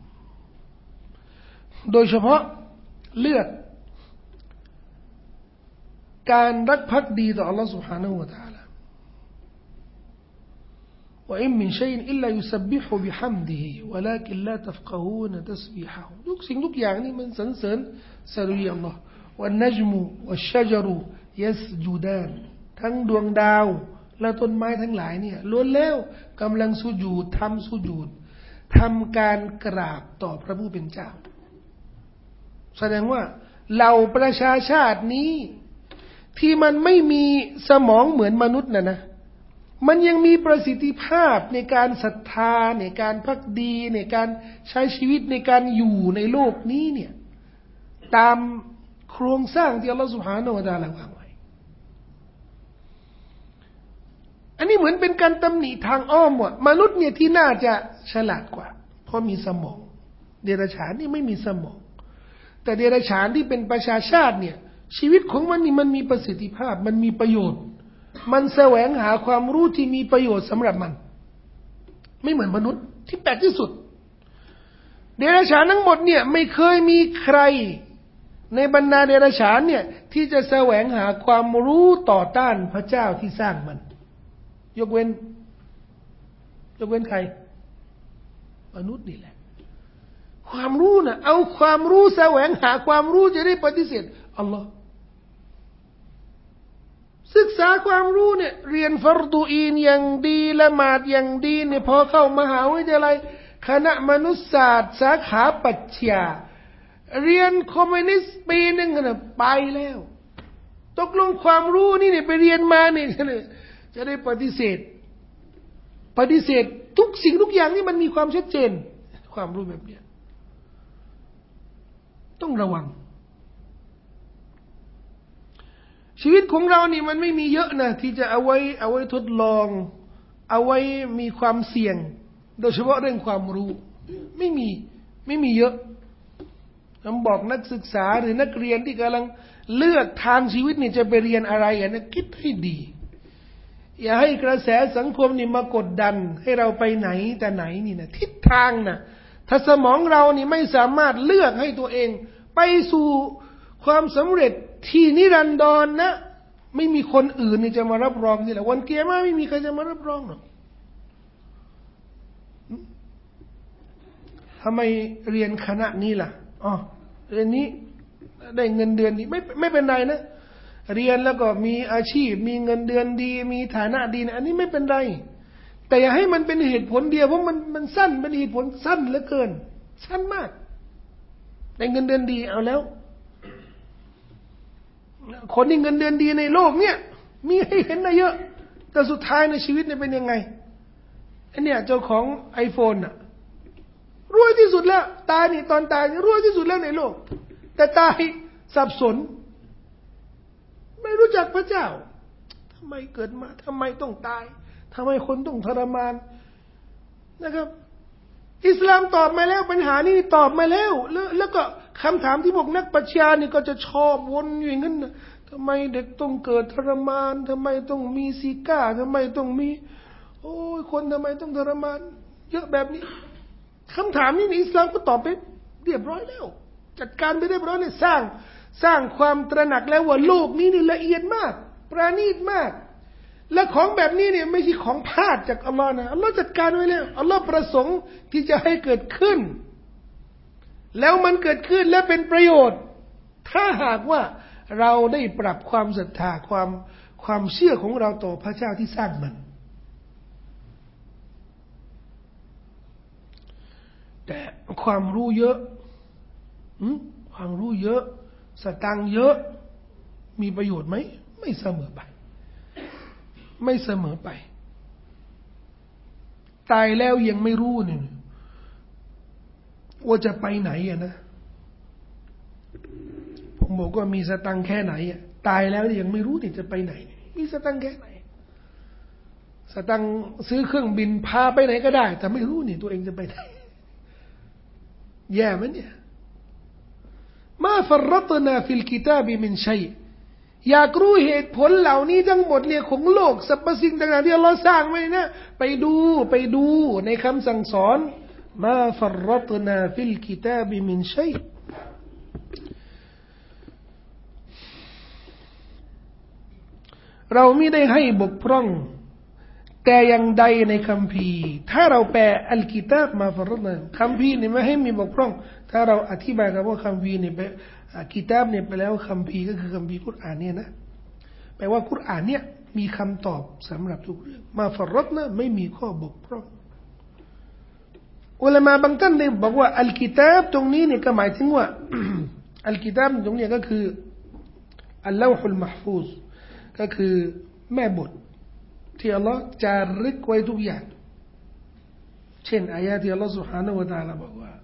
โดยเฉพาะเลือกการรักภักดีต่อ Allah سبحانه และ تعالى وإن من شيء إلا يسبح بحمده ولكن لا تفقهون تسبيحه ทุกสิ่งทุกอย่างนี่มันสรรเสริญสรรเสริญอัลลอฮ์ والنجم والشجر يسجدان ทั้งดวงดาวและต้นไม้ทั้งหลายเนี่ยล้วนแล้วกำลังสุญูดทำสุญูดทำการกราบต่อพระผู้เป็นเจ้าแสดงว่าเหล่าประชาชาตินี้ที่มันไม่มีสมองเหมือนมนุษย์นะนะมันยังมีประสิทธิภาพในการศรัทธาในการภักดีในการใช้ชีวิตในการอยู่ในโลกนี้เนี่ยตามโครงสร้างที่อัลลอฮฺ سبحانه และ تعالى วางไว้อันนี้เหมือนเป็นการตำหนิทางอ้อมว่ามนุษย์เนี่ยที่น่าจะฉลาดกว่าเพราะมีสมองเดรัจฉานนี่ไม่มีสมองแต่เดรัจฉานที่เป็นประชาชาติเนี่ยชีวิตของมันนี่มันมีประสิทธิภาพมันมีประโยชน์มันแสวงหาความรู้ที่มีประโยชน์สำหรับมันไม่เหมือนมนุษย์ที่แปลกที่สุดเดรัจฉานทั้งหมดเนี่ยไม่เคยมีใครในบรรดาเดรัจฉานเนี่ยที่จะแสวงหาความรู้ต่อต้านพระเจ้าที่สร้างมันยกเว้นยกเว้นใครมนุษย์นี่แหละความรู้นะเอาความรู้แสวงหาความรู้จะได้ปฏิเสธอัลลอฮ์ศึกษาความรู้เนี่ยเรียนฟัรดูอีนอย่างดีละหมาดอย่างดีเนี่ยพอเข้ามหาวิทยาลัยคณะมนุษยศาสตร์สาขาปรัชญาเรียนคอมมิวนิสต์ปีนึงนะไปแล้วตกลงความรู้นี่เนี่ยไปเรียนมาเนี่ยจะได้ปฏิเสธปฏิเสธทุกสิ่งทุกอย่างนี่มันมีความชัดเจนความรู้แบบเนี้ยต้องระวังชีวิตของเรานี่มันไม่มีเยอะนะที่จะเอาไว้เอาไว้ทดลองเอาไว้มีความเสี่ยงโดยเฉพาะเรื่องความรู้ไม่มีไม่มีเยอะผมบอกนักศึกษาหรือนักเรียนที่กำลังเลือกทางชีวิตนี่จะไปเรียนอะไรอ่ะนะคิดให้ดีอย่าให้กระแสสังคมนี่มากดดันให้เราไปไหนแต่ไหนนี่นะทิศทางนะถ้าสมองเรานี่ไม่สามารถเลือกให้ตัวเองไปสู่ความสำเร็จที่นิรันดรนะไม่มีคนอื่นนี่จะมารับรองนี่แหละวันเกียร์มาไม่มีใครจะมารับรองหรอกทำไมเรียนคณะนี้ล่ะอ๋อเรียนนี้ได้เงินเดือนดีไม่ไม่เป็นไรนะเรียนแล้วก็มีอาชีพมีเงินเดือนดีมีฐานะดีนะอันนี้ไม่เป็นไรแต่อย่าให้มันเป็นเหตุผลเดียวเพราะมันมันสั้นเป็นเหตุผลสั้นเหลือเกินสั้นมากได้เงินเดือนดีเอาแล้วคนที่เงินเดือนดีในโลกเนี่ยมีให้เห็นนะเยอะแต่สุดท้ายในชีวิตเนี่ยเป็นยังไงอันเนี้ยเจ้าของไอโฟนน่ะรวยที่สุดแล้วตายนี่ตอนตายรวยที่สุดแล้วในโลกแต่ตายสับสนไม่รู้จักพระเจ้าทำไมเกิดมาทำไมต้องตายทำไมคนต้องทรมานนะครับอิสลามตอบมาแล้วปัญหานี้ตอบมาแล้วแล้วแล้วก็คำถามที่พวกนักปรัชญานี่ก็จะชอบวนอยู่อย่างนั้นทำไมเด็กต้องเกิดทรมานทำไมต้องมีซิก้าทำไมต้องมีโอ้ยคนทำไมต้องทรมานเยอะแบบนี้คำถามนี้ในอิสลามก็ตอบไปเรียบร้อยแล้วจัดการไปเรียบร้อยเลยสร้างสร้างความตระหนักแล้วว่าโลกนี้นี่ละเอียดมากประณีตมากและของแบบนี้เนี่ยไม่ใช่ของพลาดจากอัลลอฮ์นะอัลลอฮ์จัดการไว้แล้วอัลลอฮ์ประสงค์ที่จะให้เกิดขึ้นแล้วมันเกิดขึ้นและเป็นประโยชน์ถ้าหากว่าเราได้ปรับความศรัทธาความความเชื่อของเราต่อพระเจ้าที่สร้างมันแต่ความรู้เยอะความรู้เยอะสตังค์เยอะมีประโยชน์ไหมไม่เสมอไปไม่เสมอไปตายแล้วยังไม่รู้เนี่ยว่าจะไปไหนอ่ะนะผมบอกว่ามีสตังค์แค่ไหนอ่ะตายแล้วยังไม่รู้นี่จะไปไหนมีสตังค์แค่ไหนสตังค์ซื้อเครื่องบินพาไปไหนก็ได้แต่ไม่รู้นี่ตัวเองจะไปไหนแย่ไหมเนี่ยมาฟัรตนาฟิลกิตาบิมินชัยอยากรู้เหตุผลเหล่านี้ทั้งหมดเนี่ยของโลกสรรพสิ่งต่างๆที่อัลลอฮ์สร้างไว้นะไปดูไปดูในคำสั่งสอนมาฟัรตนาฟิลกิตาบิมินชัยเราไม่ได้ให้บกพร่องแต่อย่างใดในคัมภีร์ถ้าเราแปลอัลกิตาบมาฟัรตนาคัมภีร์เนี่ยไม่ให้มีบกพร่องถ้าเราอธิบายกันว่าคัมภีร์เนี่ยกิตาบเนี่ยไปแล้วคัมภีร์ก็คือคัมภีร์กุรอานเนี่ยนะแปลว่ากุรอานเนี่ยมีคำตอบสำหรับทุกเรื่องมาฟัรตนาไม่มีข้อบกพร่องอุลามะบางท่านได้บอกว่าอัลกิตาบตรงนี้เนี่ยก็หมายถึงว่า อัลกิตาบตรงนี้ก็คืออัลลอฮุลมะห์ฟูซก็คือแม่บทที่อัลลอฮ์จารึกไว้ทุกอย่างเช่นอายะที่อัลลอฮ์ سبحانه และ تعالى บอกว่า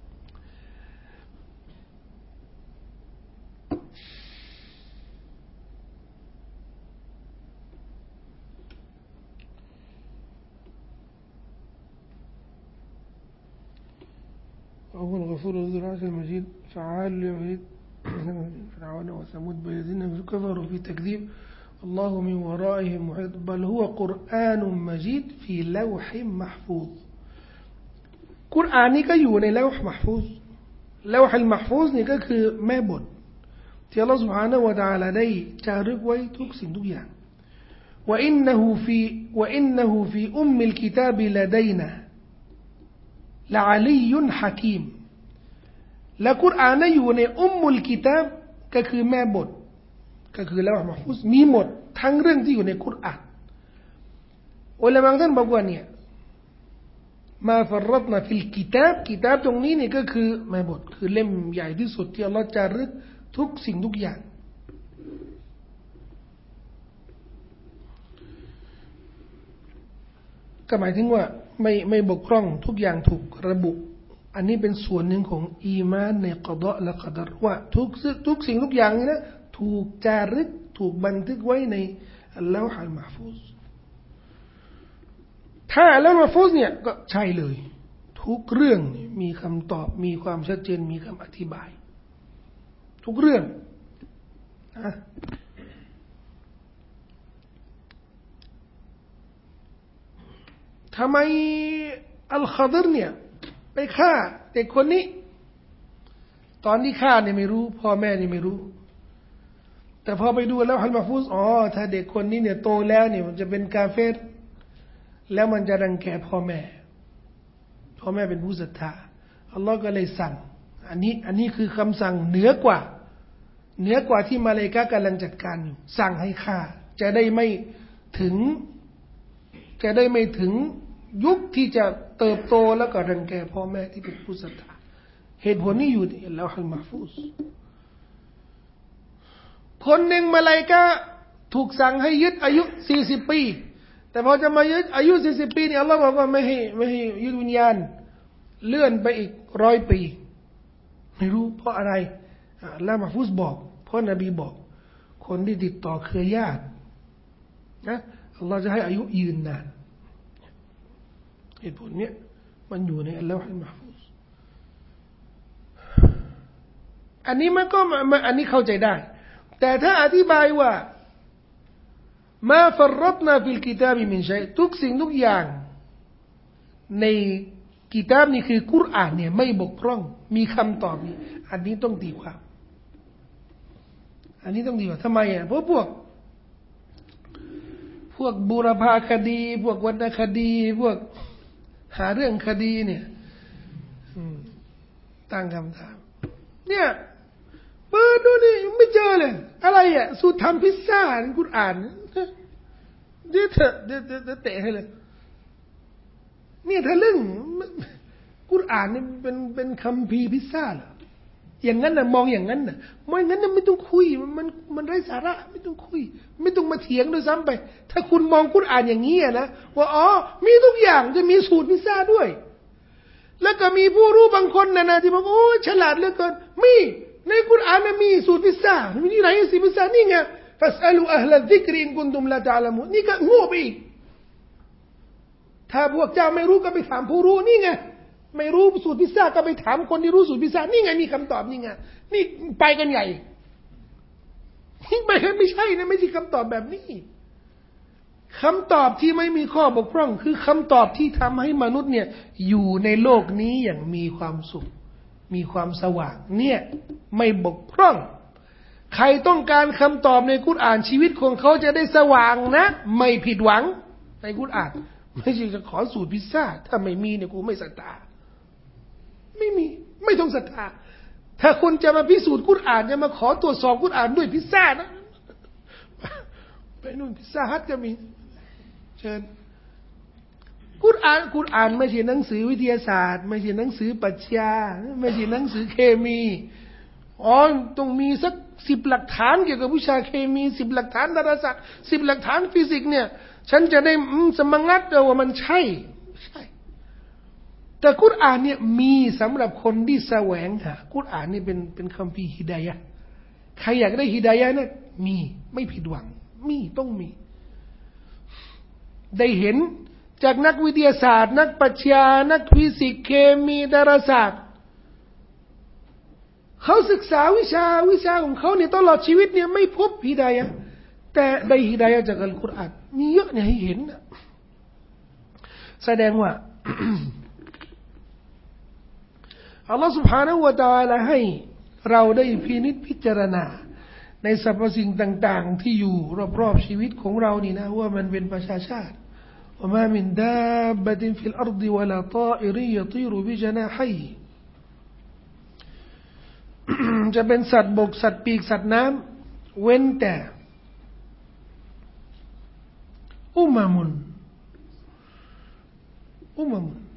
وهو الغفور ذو العرش المجيد فعال لما يريد فرعون وثمود الذين كفروا في تكذيب الله من ورائهم محيط بل هو قرآن مجيد في لوح محفوظ قرآن นี่ก็อยู่ในลาวห์มัหฟูซลาวห์มัหฟูซนี่ก็คือแม่บทที่อัลเลาะห์ سبحانه และ تعالى ได้จารึกไว้ทุกสิ่งทุกอย่าง وإنه في وإنه في أم الكتاب لدينا لعلي حكيم และกุรอานอยู่ในอุมมุลกิตาบก็คือแม่บทก็คือลาวห์มัหฟูซมีหมดทั้งเรื่องที่อยู่ในกุรอานอุลามะท่านบอกว่าเนี่ยมาฟัรตนาฟิลกิตาบกิตาบตรงนี้เนี่ยก็คือแม่บทคือเล่มใหญ่ที่สุดที่อัลเลาะห์จารึกทุกสิ่งทุกอย่างก็หมายถึงว่าไม่ไม่บกพร่องทุกอย่างถูกระบุอันนี้เป็นส่วนหนึ่งของอีมานในกอฎอและกอดัรว่าทุกทุกสิ่งทุกอย่างนี่นะถูกจารึกถูกบันทึกไว้ในอัลลอฮฺอัลมัหฟูซถ้าอัลลอฮฺมัหฟูซเนี่ยก็ใช่เลยทุกเรื่องมีคำตอบมีความชัดเจนมีคำอธิบายทุกเรื่องนะทำไมอัลคอฎรเนี่ยไปฆ่าเด็กคนนี้ตอนที่ฆ่าเนี่ยไม่รู้พ่อแม่นี่ไม่รู้แต่พอไปดูแล้วอัลมัหฟูซอ๋อถ้าเด็กคนนี้เนี่ยโตแล้วเนี่ยมันจะเป็นกาเฟรแล้วมันจะรังแกพ่อแม่พ่อแม่เป็นผู้ศรัทธาอัลลอฮ์ก็เลยสั่งอันนี้อันนี้คือคำสั่งเหนือกว่าเหนือกว่าที่มาเลกะกำลังจัดการอยู่สั่งให้ฆ่าจะได้ไม่ถึงจะได้ไม่ถึงยุคที่จะเติบโตแล้วก็รังแกพ่อแม่ที่เป็นผู้ศรัทธาเหตุผลนี้อยู่ในลาวห์มัหฟูซคนหนึ่งมาเลกะถูกสั่งให้ยึดอายุสี่สิบปีแต่พอจะมายึดอายุสี่สิบปีเนี่ยอัลลอฮ์บอกว่าไม่ให้ไม่ให้ยึดวิญญาณเลื่อนไปอีกร้อยปีไม่รู้เพราะอะไรลาวห์มัหฟูซบอกเพราะนบีบอกคนที่ติดต่อเครือญาตินะอัลลอฮ์จะให้อายุยืนนานเหตุผลเนี้ยมันอยู่ในอัลลอฮฺมัหฟูซอันนี้มันก็อันนี้เข้าใจได้แต่ถ้าอธิบายว่ามาฟัรตนาฟิลกิตาบมินชัยทุกสิ่งทุกอย่างในกิตาบนี่คือกุรอานเนี่ยไม่บกพร่องมีคำตอบนี้อันนี้ต้องตีความอันนี้ต้องตีว่าทำไมอ่ะเพราะพวกพวกบูรพาคดีพวกวรรณคดีพวกหาเรื่องคดีเนี่ยตั้งคำถามเนี่ยเปิดดูนี่ไม่เจอเลยอะไรอ่ะสูตรทำพิซซ่าในกุรอานเดี๋ยวเถอะเดี๋ยวเดี๋ยวเตะให้เลยเนี่ยทะลึ่งกุรอานนี่เป็นเป็นคัมภีร์พิซซ่าเหรออย่างนั้นนะมองอย่างนั้นนะไม่งั้นนะไม่ต้องคุยมันมันไร้สาระไม่ต้องคุยไม่ต้องมาเถียงด้วยซ้ำไปถ้าคุณมองกุรอานอย่างนี้นะว่าอ๋อมีทุกอย่างจะมีสูตรพิซซ่าด้วยแล้วก็มีผู้รู้บางคนนะนะที่บอกโอ้ฉลาดเหลือเกินมีในกุรอานนะมีสูตรพิซซ่ามีที่ไหนสูตรพิซซ่านี่ไงฟัสอัลูอัลลซิกรินกุนตุมละตะอาลามูนนี่ก็โง่ไปอีกถ้าพวกเจ้าไม่รู้ก็ไปถามผู้รู้นี่ไงไม่รู้สูตรพิซซ่าก็ไปถามคนที่รู้สูตรพิซซ่านี่ไงมีคำตอบนี่ไงนี่ไปกันใหญ่นี่ไม่ไม่ใช่นะไม่ใช่คำตอบแบบนี้คำตอบที่ไม่มีข้อบกพร่องคือคำตอบที่ทำให้มนุษย์เนี่ยอยู่ในโลกนี้อย่างมีความสุขมีความสว่างเนี่ยไม่บกพร่องใครต้องการคำตอบในกุรอานชีวิตของเขาจะได้สว่างนะไม่ผิดหวังในกุรอานไม่ใช่จะขอสูตรพิซซ่าถ้าไม่มีเนี่ยกูไม่ศรัทธาไม่มีไม่ต้องศรัทธาถ้าคุณจะมาพิสูจน์กุรอานจะมาขอตรวจสอบกุรอานด้วยพิซซ่านะไปนู่นพิซซ่าฮัทก็มีเชิญกุรอานกุรอานไม่ใช่หนังสือวิทยาศาสตร์ไม่ใช่หนังสือปรัชญาไม่ใช่หนังสือเคมีอ๋อต้องมีสักสิบหลักฐานเกี่ยวกับวิชาเคมีสิบหลักฐานดาราศาสตร์สิบหลักฐานฟิสิกส์เนี่ยฉันจะได้สมังงัดว่ามันใช่ใช่แต่กุรอานเนี่ยมีสำหรับคนที่แสวงหากุรอานนี่เป็นเป็นคัมภีร์ฮิดายะห์ใครอยากได้ฮิดายะห์เนี่ยมีไม่ผิดหวังมีต้องมีได้เห็นจากนักวิทยาศาสตร์นักปรัชญานักฟิสิกส์เคมีดาราศาสตร์เขาศึกษาวิชาวิชาของเขาเนี่ยตลอดชีวิตเนี่ยไม่พบฮิดายะห์แต่ได้ฮิดายะห์จากอัลกุรอานมีเยอะเนี่ยให้เห็นนะแสดงว่า อัลลอฮฺ سبحانه และ تعالى ให้เราได้พินิจพิจารณาในสรรพสิ่งต่างๆที่อยู่รอบๆชีวิตของเรานี่นะว่ามันเป็นประชาชาติว่ามามินดาบะตินฟิลอัรฎิวะลาฏาอิริยะฏีรุบิจนาฮิ จะเป็นสัตว์บกสัตว์ปีกสัตว์น้ำเว้นแต่อุมามุนอุมามุน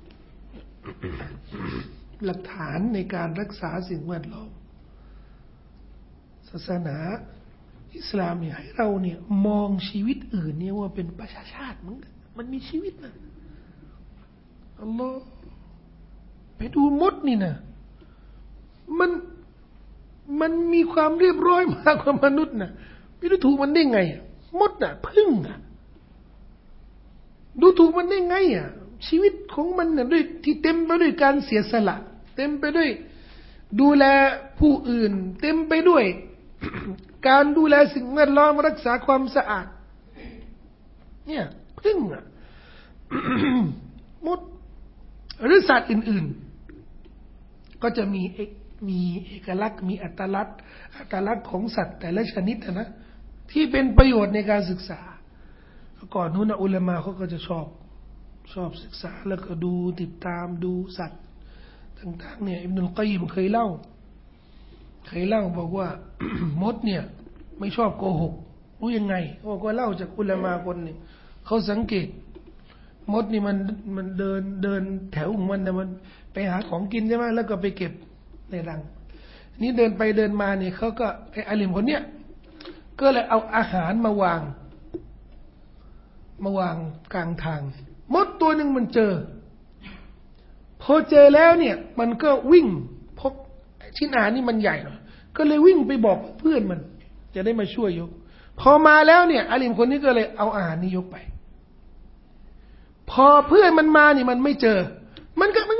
หลักฐานในการรักษาสิ่งแวดล้อมศาสนาอิสลามเนี่ยให้เราเนี่ยมองชีวิตอื่นเนี่ยว่าเป็นประชาชาติมันมันมีชีวิตนะอัลลอฮ์ไปดูมดนี่นะมันมันมีความเรียบร้อยมากกว่ามนุษย์นะไม่รู้ถูกมันได้ไงมดน่ะพึ่งอ่ะดูถูกมันได้ไงอ่ะชีวิตของมันน่ะด้วยที่เต็มไปด้วยการเสียสละเต็มไปด้วยดูแลผู้อื่นเต็มไปด้วย การดูแลสิ่งแวดล้อมรักษาความสะอาดเนี่ยพึ่งอ่ะ มดหรือสัตว์อื่นๆก็จะมีเอกมีเอกลักษณ์มีอัตลักษณ์อัตลักษณ์ของสัตว์แต่ละชนิดนะที่เป็นประโยชน์ในการศึกษาก่อนนู้นนะอุลามะเขาก็จะชอบชอบศึกษาแล้วก็ดูติดตามดูสัตว์ต่างๆเนี่ยอิบนุลกัยยิมเคยเล่าเคยเล่าบอกว่า มดเนี่ยไม่ชอบโกหกรู้ยังไงเขาก็เล่าจากอุลามะคนหนึ่งเขาสังเกตมดนี่มันมันเดินเดินแถวของมันแต่มันไปหาของกินใช่ไหมแล้วก็ไปเก็บในรังนี่เดินไปเดินมาเนี่ยเขาก็ไอ้อาลิมคนเนี้ยก็เลยเอาอาหารมาวางมาวางกลางทางมดตัวหนึ่งมันเจอพอเจอแล้วเนี่ยมันก็วิ่งพบชิ้นอาหารนี่มันใหญ่ก็เลยวิ่งไปบอกเพื่อนมันจะได้มาช่วยยกพอมาแล้วเนี่ยอาลิมคนนี้ก็เลยเอาอาหารนี้ยกไปพอเพื่อนมันมานี่มันไม่เจอมันก็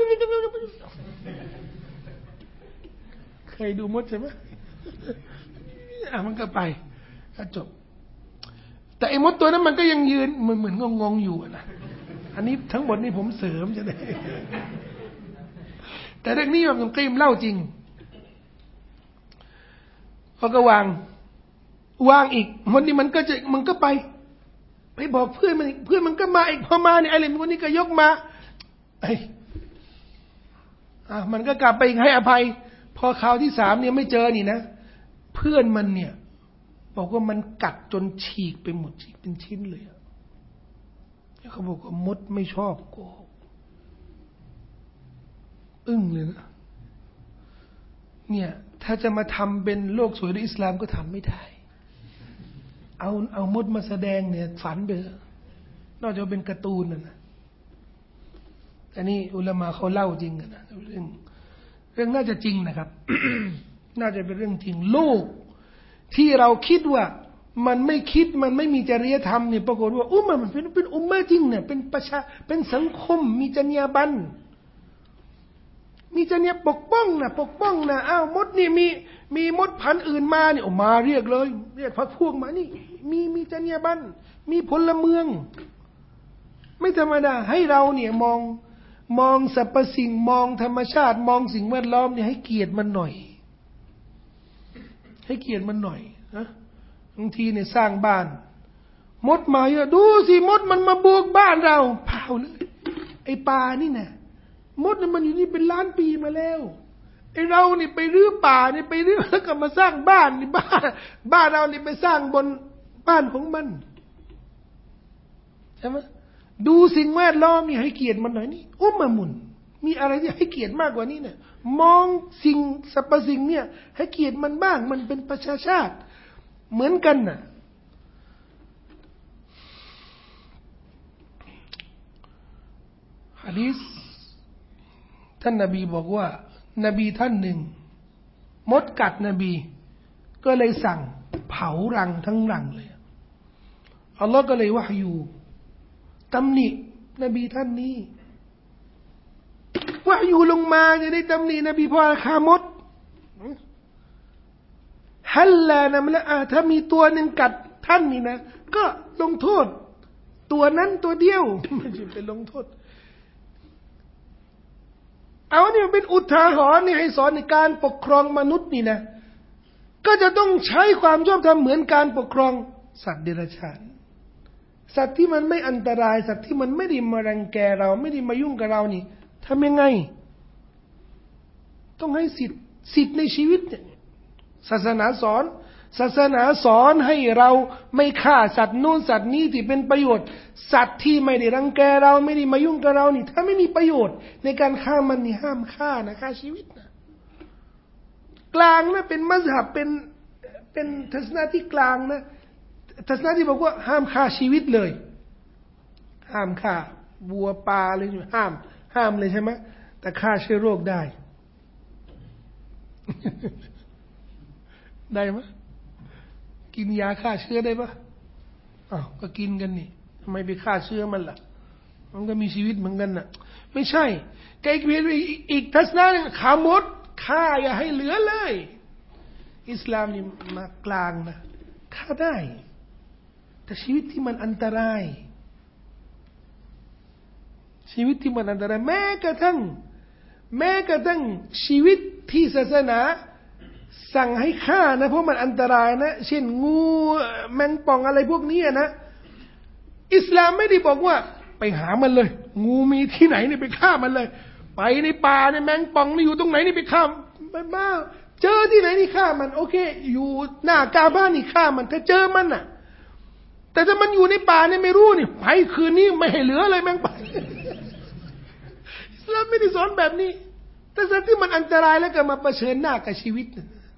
เคยดูมดใช่ไหมอ่ะมันก็ไปก็จบแต่ไอ้มดตัวนั้นมันก็ยังยืนเหมือนเหมือนงงๆอยู่นะอันนี้ทั้งหมดนี่ผมเสริมจะได้แต่เรื่องนี้มันกรีมเล่าจริงพอก็วางวางอีกคนนี้มันก็จะมันก็ไปไปบอกเพื่อนมันเพื่อนมันก็มาอีกพอมาเนี่ยไอ้เรื่องคนนี้ก็ยกมาไอ้อ่ะมันก็กลับไปอีกให้อภัยพอคราวที่สามเนี่ยไม่เจอนี่นะเพื่อนมันเนี่ยบอกว่ามันกัดจนฉีกไปหมดฉีกเป็นชิ้นเลยเขาบอกว่ามดไม่ชอบโกหกอึ้งเลยนะเนี่ยแทถ้าจะมาทำเป็นโลกสวยในอิสลามก็ทำไม่ได้เอาเอามดมาแสดงเนี่ยฝันไปนอกจากเป็นการ์ตูนนะนะอันนี้อุลามะเขาเล่าจริงนะเรื่องเรื่องน่าจะจริงนะครับ น่าจะเป็นเรื่องจริงโลกที่เราคิดว่ามันไม่คิดมันไม่มีจริยธรรมเนี่ยปรากฏว่าอุมมะมันเป็นเป็นอุมมะจริงเนี่ยเป็นประชาเป็นสังคมมีจรรยาบรรณมีจรรยาปกป้องนะปกป้องนะอ้าวมดนี่มีมีมดพันธุ์อื่นมาเนี่ยออกมาเรียกเลยเรียกพรรคพวกมานี่มีมีจรรยาบรรณมีพลเมืองไม่ธรรมดาให้เราเนี่ยมองมองสรรพสิ่งมองธรรมชาติมองสิ่งแวดล้อมเนี่ยให้เกียรติมันหน่อยให้เกียรติมันหน่อยนะบางทีเนี่ยสร้างบ้านมดมาเยอะดูสิมดมันมาบุกบ้านเราเผาเลยไอ้ป่านี่นะมดมันอยู่นี่เป็นล้านปีมาแล้วไอ้เรานี่ไปรื้อป่านี่ไปรื้อแล้วก็มาสร้างบ้านนี่บ้านบ้านเรานี่ไปสร้างบนบ้านของมันใช่ไหมดูสิ่งแวดล้อมนี่ให้เกียรติมันหน่อยนี่อุมมะมุนมีอะไรที่ให้เกียรติมากกว่านี้เนี่ยมองสิ่งสรรพสิ่งเนี่ยให้เกียรติมันบ้างมันเป็นประชาชาติเหมือนกันน่ะหะดีษท่านนบีบอกว่านบีท่านหนึ่งมดกัดนบีก็เลยสั่งเผารังทั้งรังเลยอัลลอฮ์ก็เลยวะฮยูตำหนินบีท่านนี้วะฮยูลงมาจะได้ตำหนินบีเพราะฆ่ามดฮัลลานำละถ้ามีตัวหนึ่งกัดท่านนี่นะก็ลงโทษตัวนั้นตัวเดียวไม่ใช่เป็นลงโทษเอาเนี่ยเป็นอุทาหรณ์นี่ให้สอนในการปกครองมนุษย์นี่นะก็จะต้องใช้ความชอบธรรมเหมือนการปกครองสัตว์เดรัจฉานสัตว์ที่มันไม่อันตรายสัตว์ที่มันไม่ได้มารังแกเราไม่ได้มายุ่งกับเรานี่ทำยังไงต้องให้สิทธิ์สิทธิ์ในชีวิตเนี่ยศาสนาสอนศาสนาสอนให้เราไม่ฆ่าสัตว์นู้นสัตว์นี้ที่เป็นประโยชน์สัตว์ที่ไม่ได้รังแกเราไม่ได้มายุ่งกับเรานี่ถ้าไม่มีประโยชน์ในการฆ่ามันนี่ห้ามฆ่านะฆ่าชีวิตนะกลางนะเป็นมัซฮับเป็นเป็นทัศนะที่กลางนะทัศนะที่บอกว่าห้ามฆ่าชีวิตเลยห้ามฆ่าวัวปลาอะไรอยู่ห้ามห้ามเลยใช่ไหมแต่ฆ่าเชื้อโรคได้ได้ไหมกินยาฆ่าเชื้อได้ปะอ้าวก็กินกันนี่ทำไมไปฆ่าเชื้อมันล่ะมันก็มีชีวิตเหมือนกันน่ะไม่ใช่แกอีกอีกทัศนะนึงขามดฆ่าอย่าให้เหลือเลยอิสลามนี่มากลางนะฆ่าได้แต่ชีวิตที่มันอันตรายชีวิตที่มันอันตรายแม้กระทั่งแม้กระทั่งชีวิตที่ศาสนาสั่งให้ฆ่านะเพราะมันอันตรายนะเช่นงูแมงป่องอะไรพวกนี้นะอิสลามไม่ได้บอกว่าไปหามันเลยงูมีที่ไหนนี่ไปฆ่ามันเลยไปในป่าในแมงป่องนี่อยู่ตรงไหนนี่ไปฆ่ามันบ้าเจอที่ไหนนี่ฆ่ามันโอเคอยู่หน้ากาบ้านนี่ฆ่ามันถ้าเจอมันน่ะแต่ถ้ามันอยู่ในป่าเนี่ยไม่รู้นี่ไปคืนนี้ไม่ให้เหลือเลยแมงป่องอิสลามไม่ได้สอนแบบนี้แต่สัตว์ที่มันอันตรายแล้วก็มาเผชิญหน้ากับชีวิต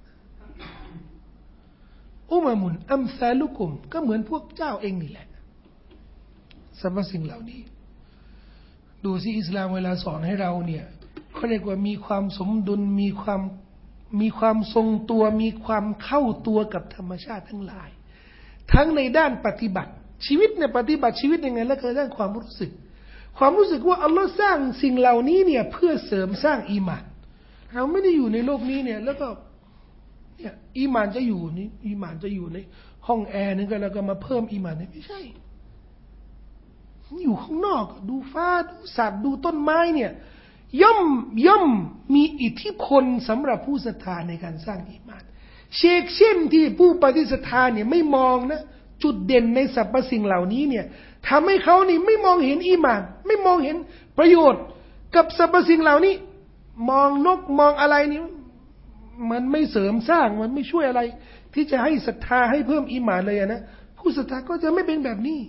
อุมะมุนอัมซาลุกุมก็เหมือนพวกเจ้าเองนี่แหละสรรพสิ่งเหล่านี้ดูสิอิสลามเวลาสอนให้เราเนี่ยเขาเรียกว่ามีความสมดุลมีความมีความทรงตัวมีความเข้าตัวกับธรรมชาติทั้งหลายทั้งในด้านปฏิบัติชีวิตเนี่ยปฏิบัติชีวิตยังไงแล้วก็ด้านความรู้สึกความรู้สึกว่าอัลลอฮ์สร้างสิ่งเหล่านี้เนี่ยเพื่อเสริมสร้างอีหม่านเราไม่ได้อยู่ในโลกนี้เนี่ยแล้วก็เนี่ยอีหม่านจะอยู่นี่อีหม่านจะอยู่ในห้องแอร์นึงก็แล้วก็มาเพิ่มอีหม่านเนี่ยไม่ใช่อยู่ข้างนอกดูฟ้าดูสัตว์ดูต้นไม้เนี่ยย่อมย่อมมีอิทธิพลสำหรับผู้ศรัทธาในการสร้างอีหม่านเชกเช่นที่ผู้ปฏิศรัทธาเนี่ยไม่มองนะจุดเด่นในสรรพสิ่งเหล่านี้เนี่ยทำให้เขานี่ไม่มองเห็นอีหม่านไม่มองเห็นประโยชน์กับสรรพสิ่งเหล่านี้มองนกมองอะไรนี่มันไม่เสริมสร้างมันไม่ช่วยอะไรที่จะให้ศรัทธาให้เพิ่มอีหม่านเลยนะผู้ศรัทธาก็จะไม่เป็นแบบนี้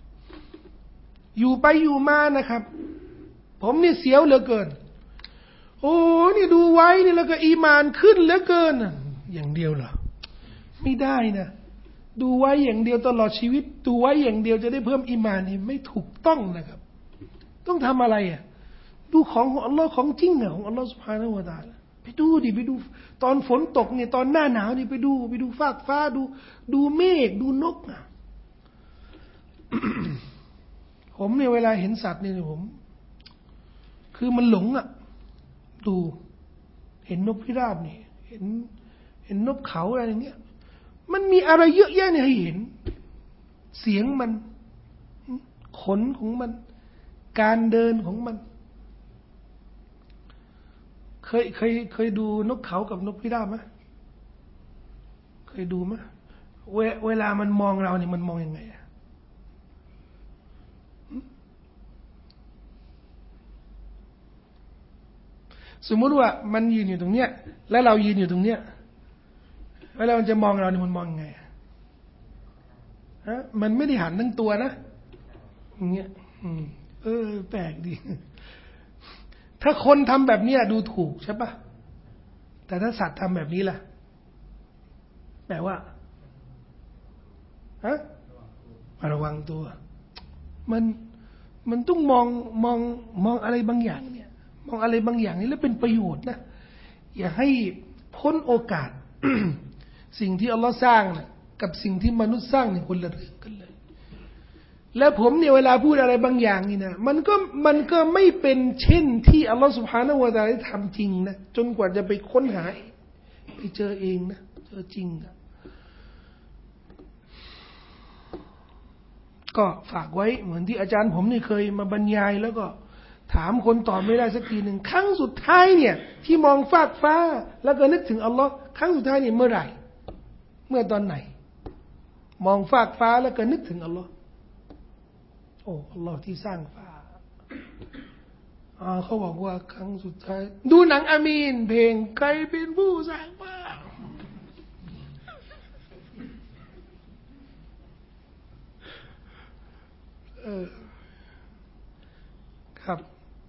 อยู่ไปอยู่มานะครับผมนี่เสียวเหลือเกินโอ้นี่ดูไว้นี่แล้วก็อีมานขึ้นเหลือเกินอย่างเดียวเหรอไม่ได้นะดูไว้อย่างเดียวตลอดชีวิตดูไว้อย่างเดียวจะได้เพิ่มอีมานนี่ไม่ถูกต้องนะครับต้องทำอะไรอ่ะดูของของอัลลอฮ์ของจริงอ่ะของอัลลอฮ์ซุบฮานะฮูวะตะอาลาไปดูดิไปดูตอนฝนตกเนี่ยตอนหน้าหนาวนี่ไปดูไปดูฟากฟ้าดูดูเมฆดูนกอ่ะ ผมเนี่ยเวลาเห็นสัตว์นี่ผมคือมันหลงอ่ะดูเห็นนกพิราบนี่เห็นเห็นนกเขาอะไรอย่างเงี้ยมันมีอะไรเยอะแยะเนี่ยให้เห็นเสียงมันขนของมันการเดินของมันเคยเคยเคยดูนกเขากับนกพิราบไหมเคยดูไหมเวเวลามันมองเราเนี่ยมันมองยังไงสมมุติว่ามันยืนอยู่ตรงเนี้ยแล้วเรายืนอยู่ตรงเนี้ยแล้วเราจะมองเราเนี่ยมันมองยังไงฮะมันไม่ได้หันทั้งตัวนะอย่างเงี้ยเออแปลกดีถ้าคนทำแบบนี้ดูถูกใช่ปะแต่ถ้าสัตว์ทำแบบนี้ล่ะแปลว่าฮะระวังตัวมันมันต้องมองมองมองอะไรบางอย่างเนี่ยมองอะไรบางอย่างนี่แล้วเป็นประโยชน์นะอย่าให้พ้นโอกาส สิ่งที่อัลลอฮ์สร้างนะกับสิ่งที่มนุษย์สร้างนี่คนละเรื่องกันเลยและผมเนี่ยเวลาพูดอะไรบางอย่างนี่นะมันก็มันก็ไม่เป็นเช่นที่อัลลอฮฺซุบฮานะฮูวะตะอาลาได้ทำจริงนะจนกว่าจะไปค้นหาไปเจอเองนะเจอจริงนะก็ฝากไว้เหมือนที่อาจารย์ผมนี่เคยมาบรรยายแล้วก็ถามคนตอบไม่ได้สักทีหนึ่งครั้งสุดท้ายเนี่ยที่มองฟากฟ้าแล้วก็นึกถึงอัลลอฮ์ครั้งสุดท้ายนี่เมื่อไหร่เมื่อตอนไหนมองฟากฟ้าแล้วก็นึกถึงอัลลอฮ์โอ้อัลลอฮ์ที่สร้างฟ้าอ่าเขาบอกว่าครั้งสุดท้ายดูหนังอามีนเพลงใครเป็นผู้สร้างฟ้าเออครับ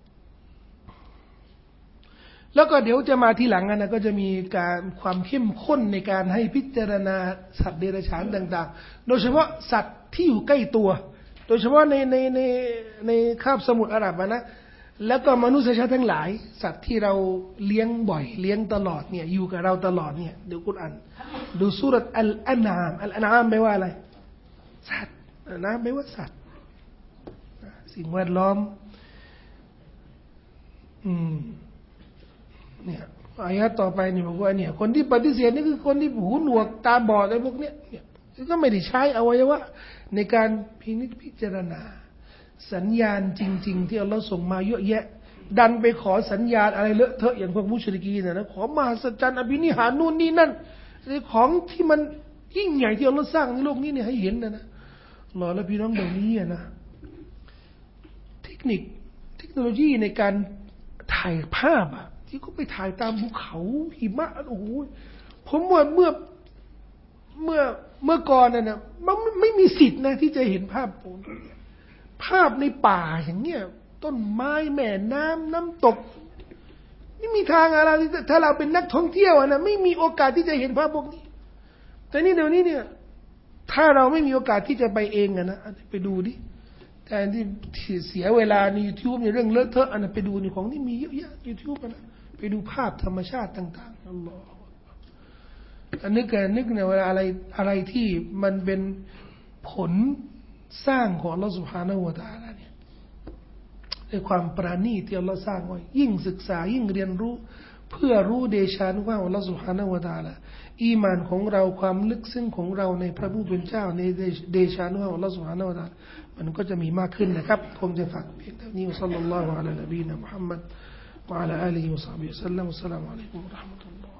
แล้วก็เดี๋ยวจะมาทีหลังนะก็จะมีการความเข้มข้นในการให้พิจารณาสัตว์เดรัจฉานต่างๆโดยเฉพาะสัตว์ที่อยู่ใกล้ตัวโดยเฉพาะในในในในคาบสมุทรอาหรับนะแล้วก็มนุษยชาติทั้งหลายสัตว์ที่เราเลี้ยงบ่อยเลี้ยงตลอดเนี่ยอยู่กับเราตลอดเนี่ยเดี๋ยวกุรอานดูซูเราะห์อัลอันอามอัลอันอามแปลว่าอะไรสัตว์นะแปลว่าสัตว์สิ่งแวดล้อมอืมเนี่ยอายะต่อไปนี่บอกว่าเนี่ยคนที่ปฏิเสธนี่คือคนที่หูหนวกตาบอดอะไรพวกเนี้ยเนี่ยก็ไม่ได้ใช้อวัยวะในการพินิจพิจารณาสัญญาณจริงๆที่อัลลอฮ์ส่งมาเยอะแยะดันไปขอสัญญาณอะไรเลอะเทอะอย่างพวกมุชริกีนนะขอมหัศจรรย์อภินิหารนู่นนี่นั่นของที่มันยิ่งใหญ่ที่อัลลอฮ์สร้างในโลกนี้เนี่ยให้เห็นนะนะรอแล้วพี่น้องเดี๋ยวนี้นะเทคนิคเทคโนโลยีในการถ่ายภาพอะที่เขาไปถ่ายตามภูเขาหิมะโอ้โหผมว่าเมื่อเมื่อเมื่อก่อนน่ะนะมันไม่มีสิทธิ์นะที่จะเห็นภาพโอ้ภาพในป่าอย่างเงี้ยต้นไม้แม่น้ำน้ำตกไม่มีทางอะไรถ้าเราเป็นนักท่องเที่ยวนะไม่มีโอกาสที่จะเห็นภาพพวกนี้แต่นี่เดี๋ยวนี้เนี่ยถ้าเราไม่มีโอกาสที่จะไปเองอะนะไปดูดิแต่ที่เสียเวลาใน YouTube ในเรื่องเลอะเทอะอันนั้นไปดูในของที่มีเยอะแยะ YouTube นะไปดูภาพธรรมชาติต่างๆอัลลอฮฺอันนึกแกนึกเนี่ยเวลาอะไรอะไรที่มันเป็นผลสร้างของอัลลอฮฺ سبحانه และ تعالى เนี่ยในความปราณีตที่อัลลอฮฺสร้างไว้ยิ่งศึกษายิ่งเรียนรู้เพื่อรู้เดชานุภาพของอัลลอฮฺ سبحانه และ تعالى อีหม่านของเราความลึกซึ้งของเราในพระผู้เป็นเจ้าในเดชานุภาพของอัลลอฮฺ سبحانه และ تعالى มันก็จะมีมากขึ้นนะครับผมจะฝากเพียงเท่านี้ศ็อลลัลลอฮุอะลัยฮิวะซัลลัมมุฮัมมัดوعلى آله وصحبه وسلم والسلام عليكم ورحمة الله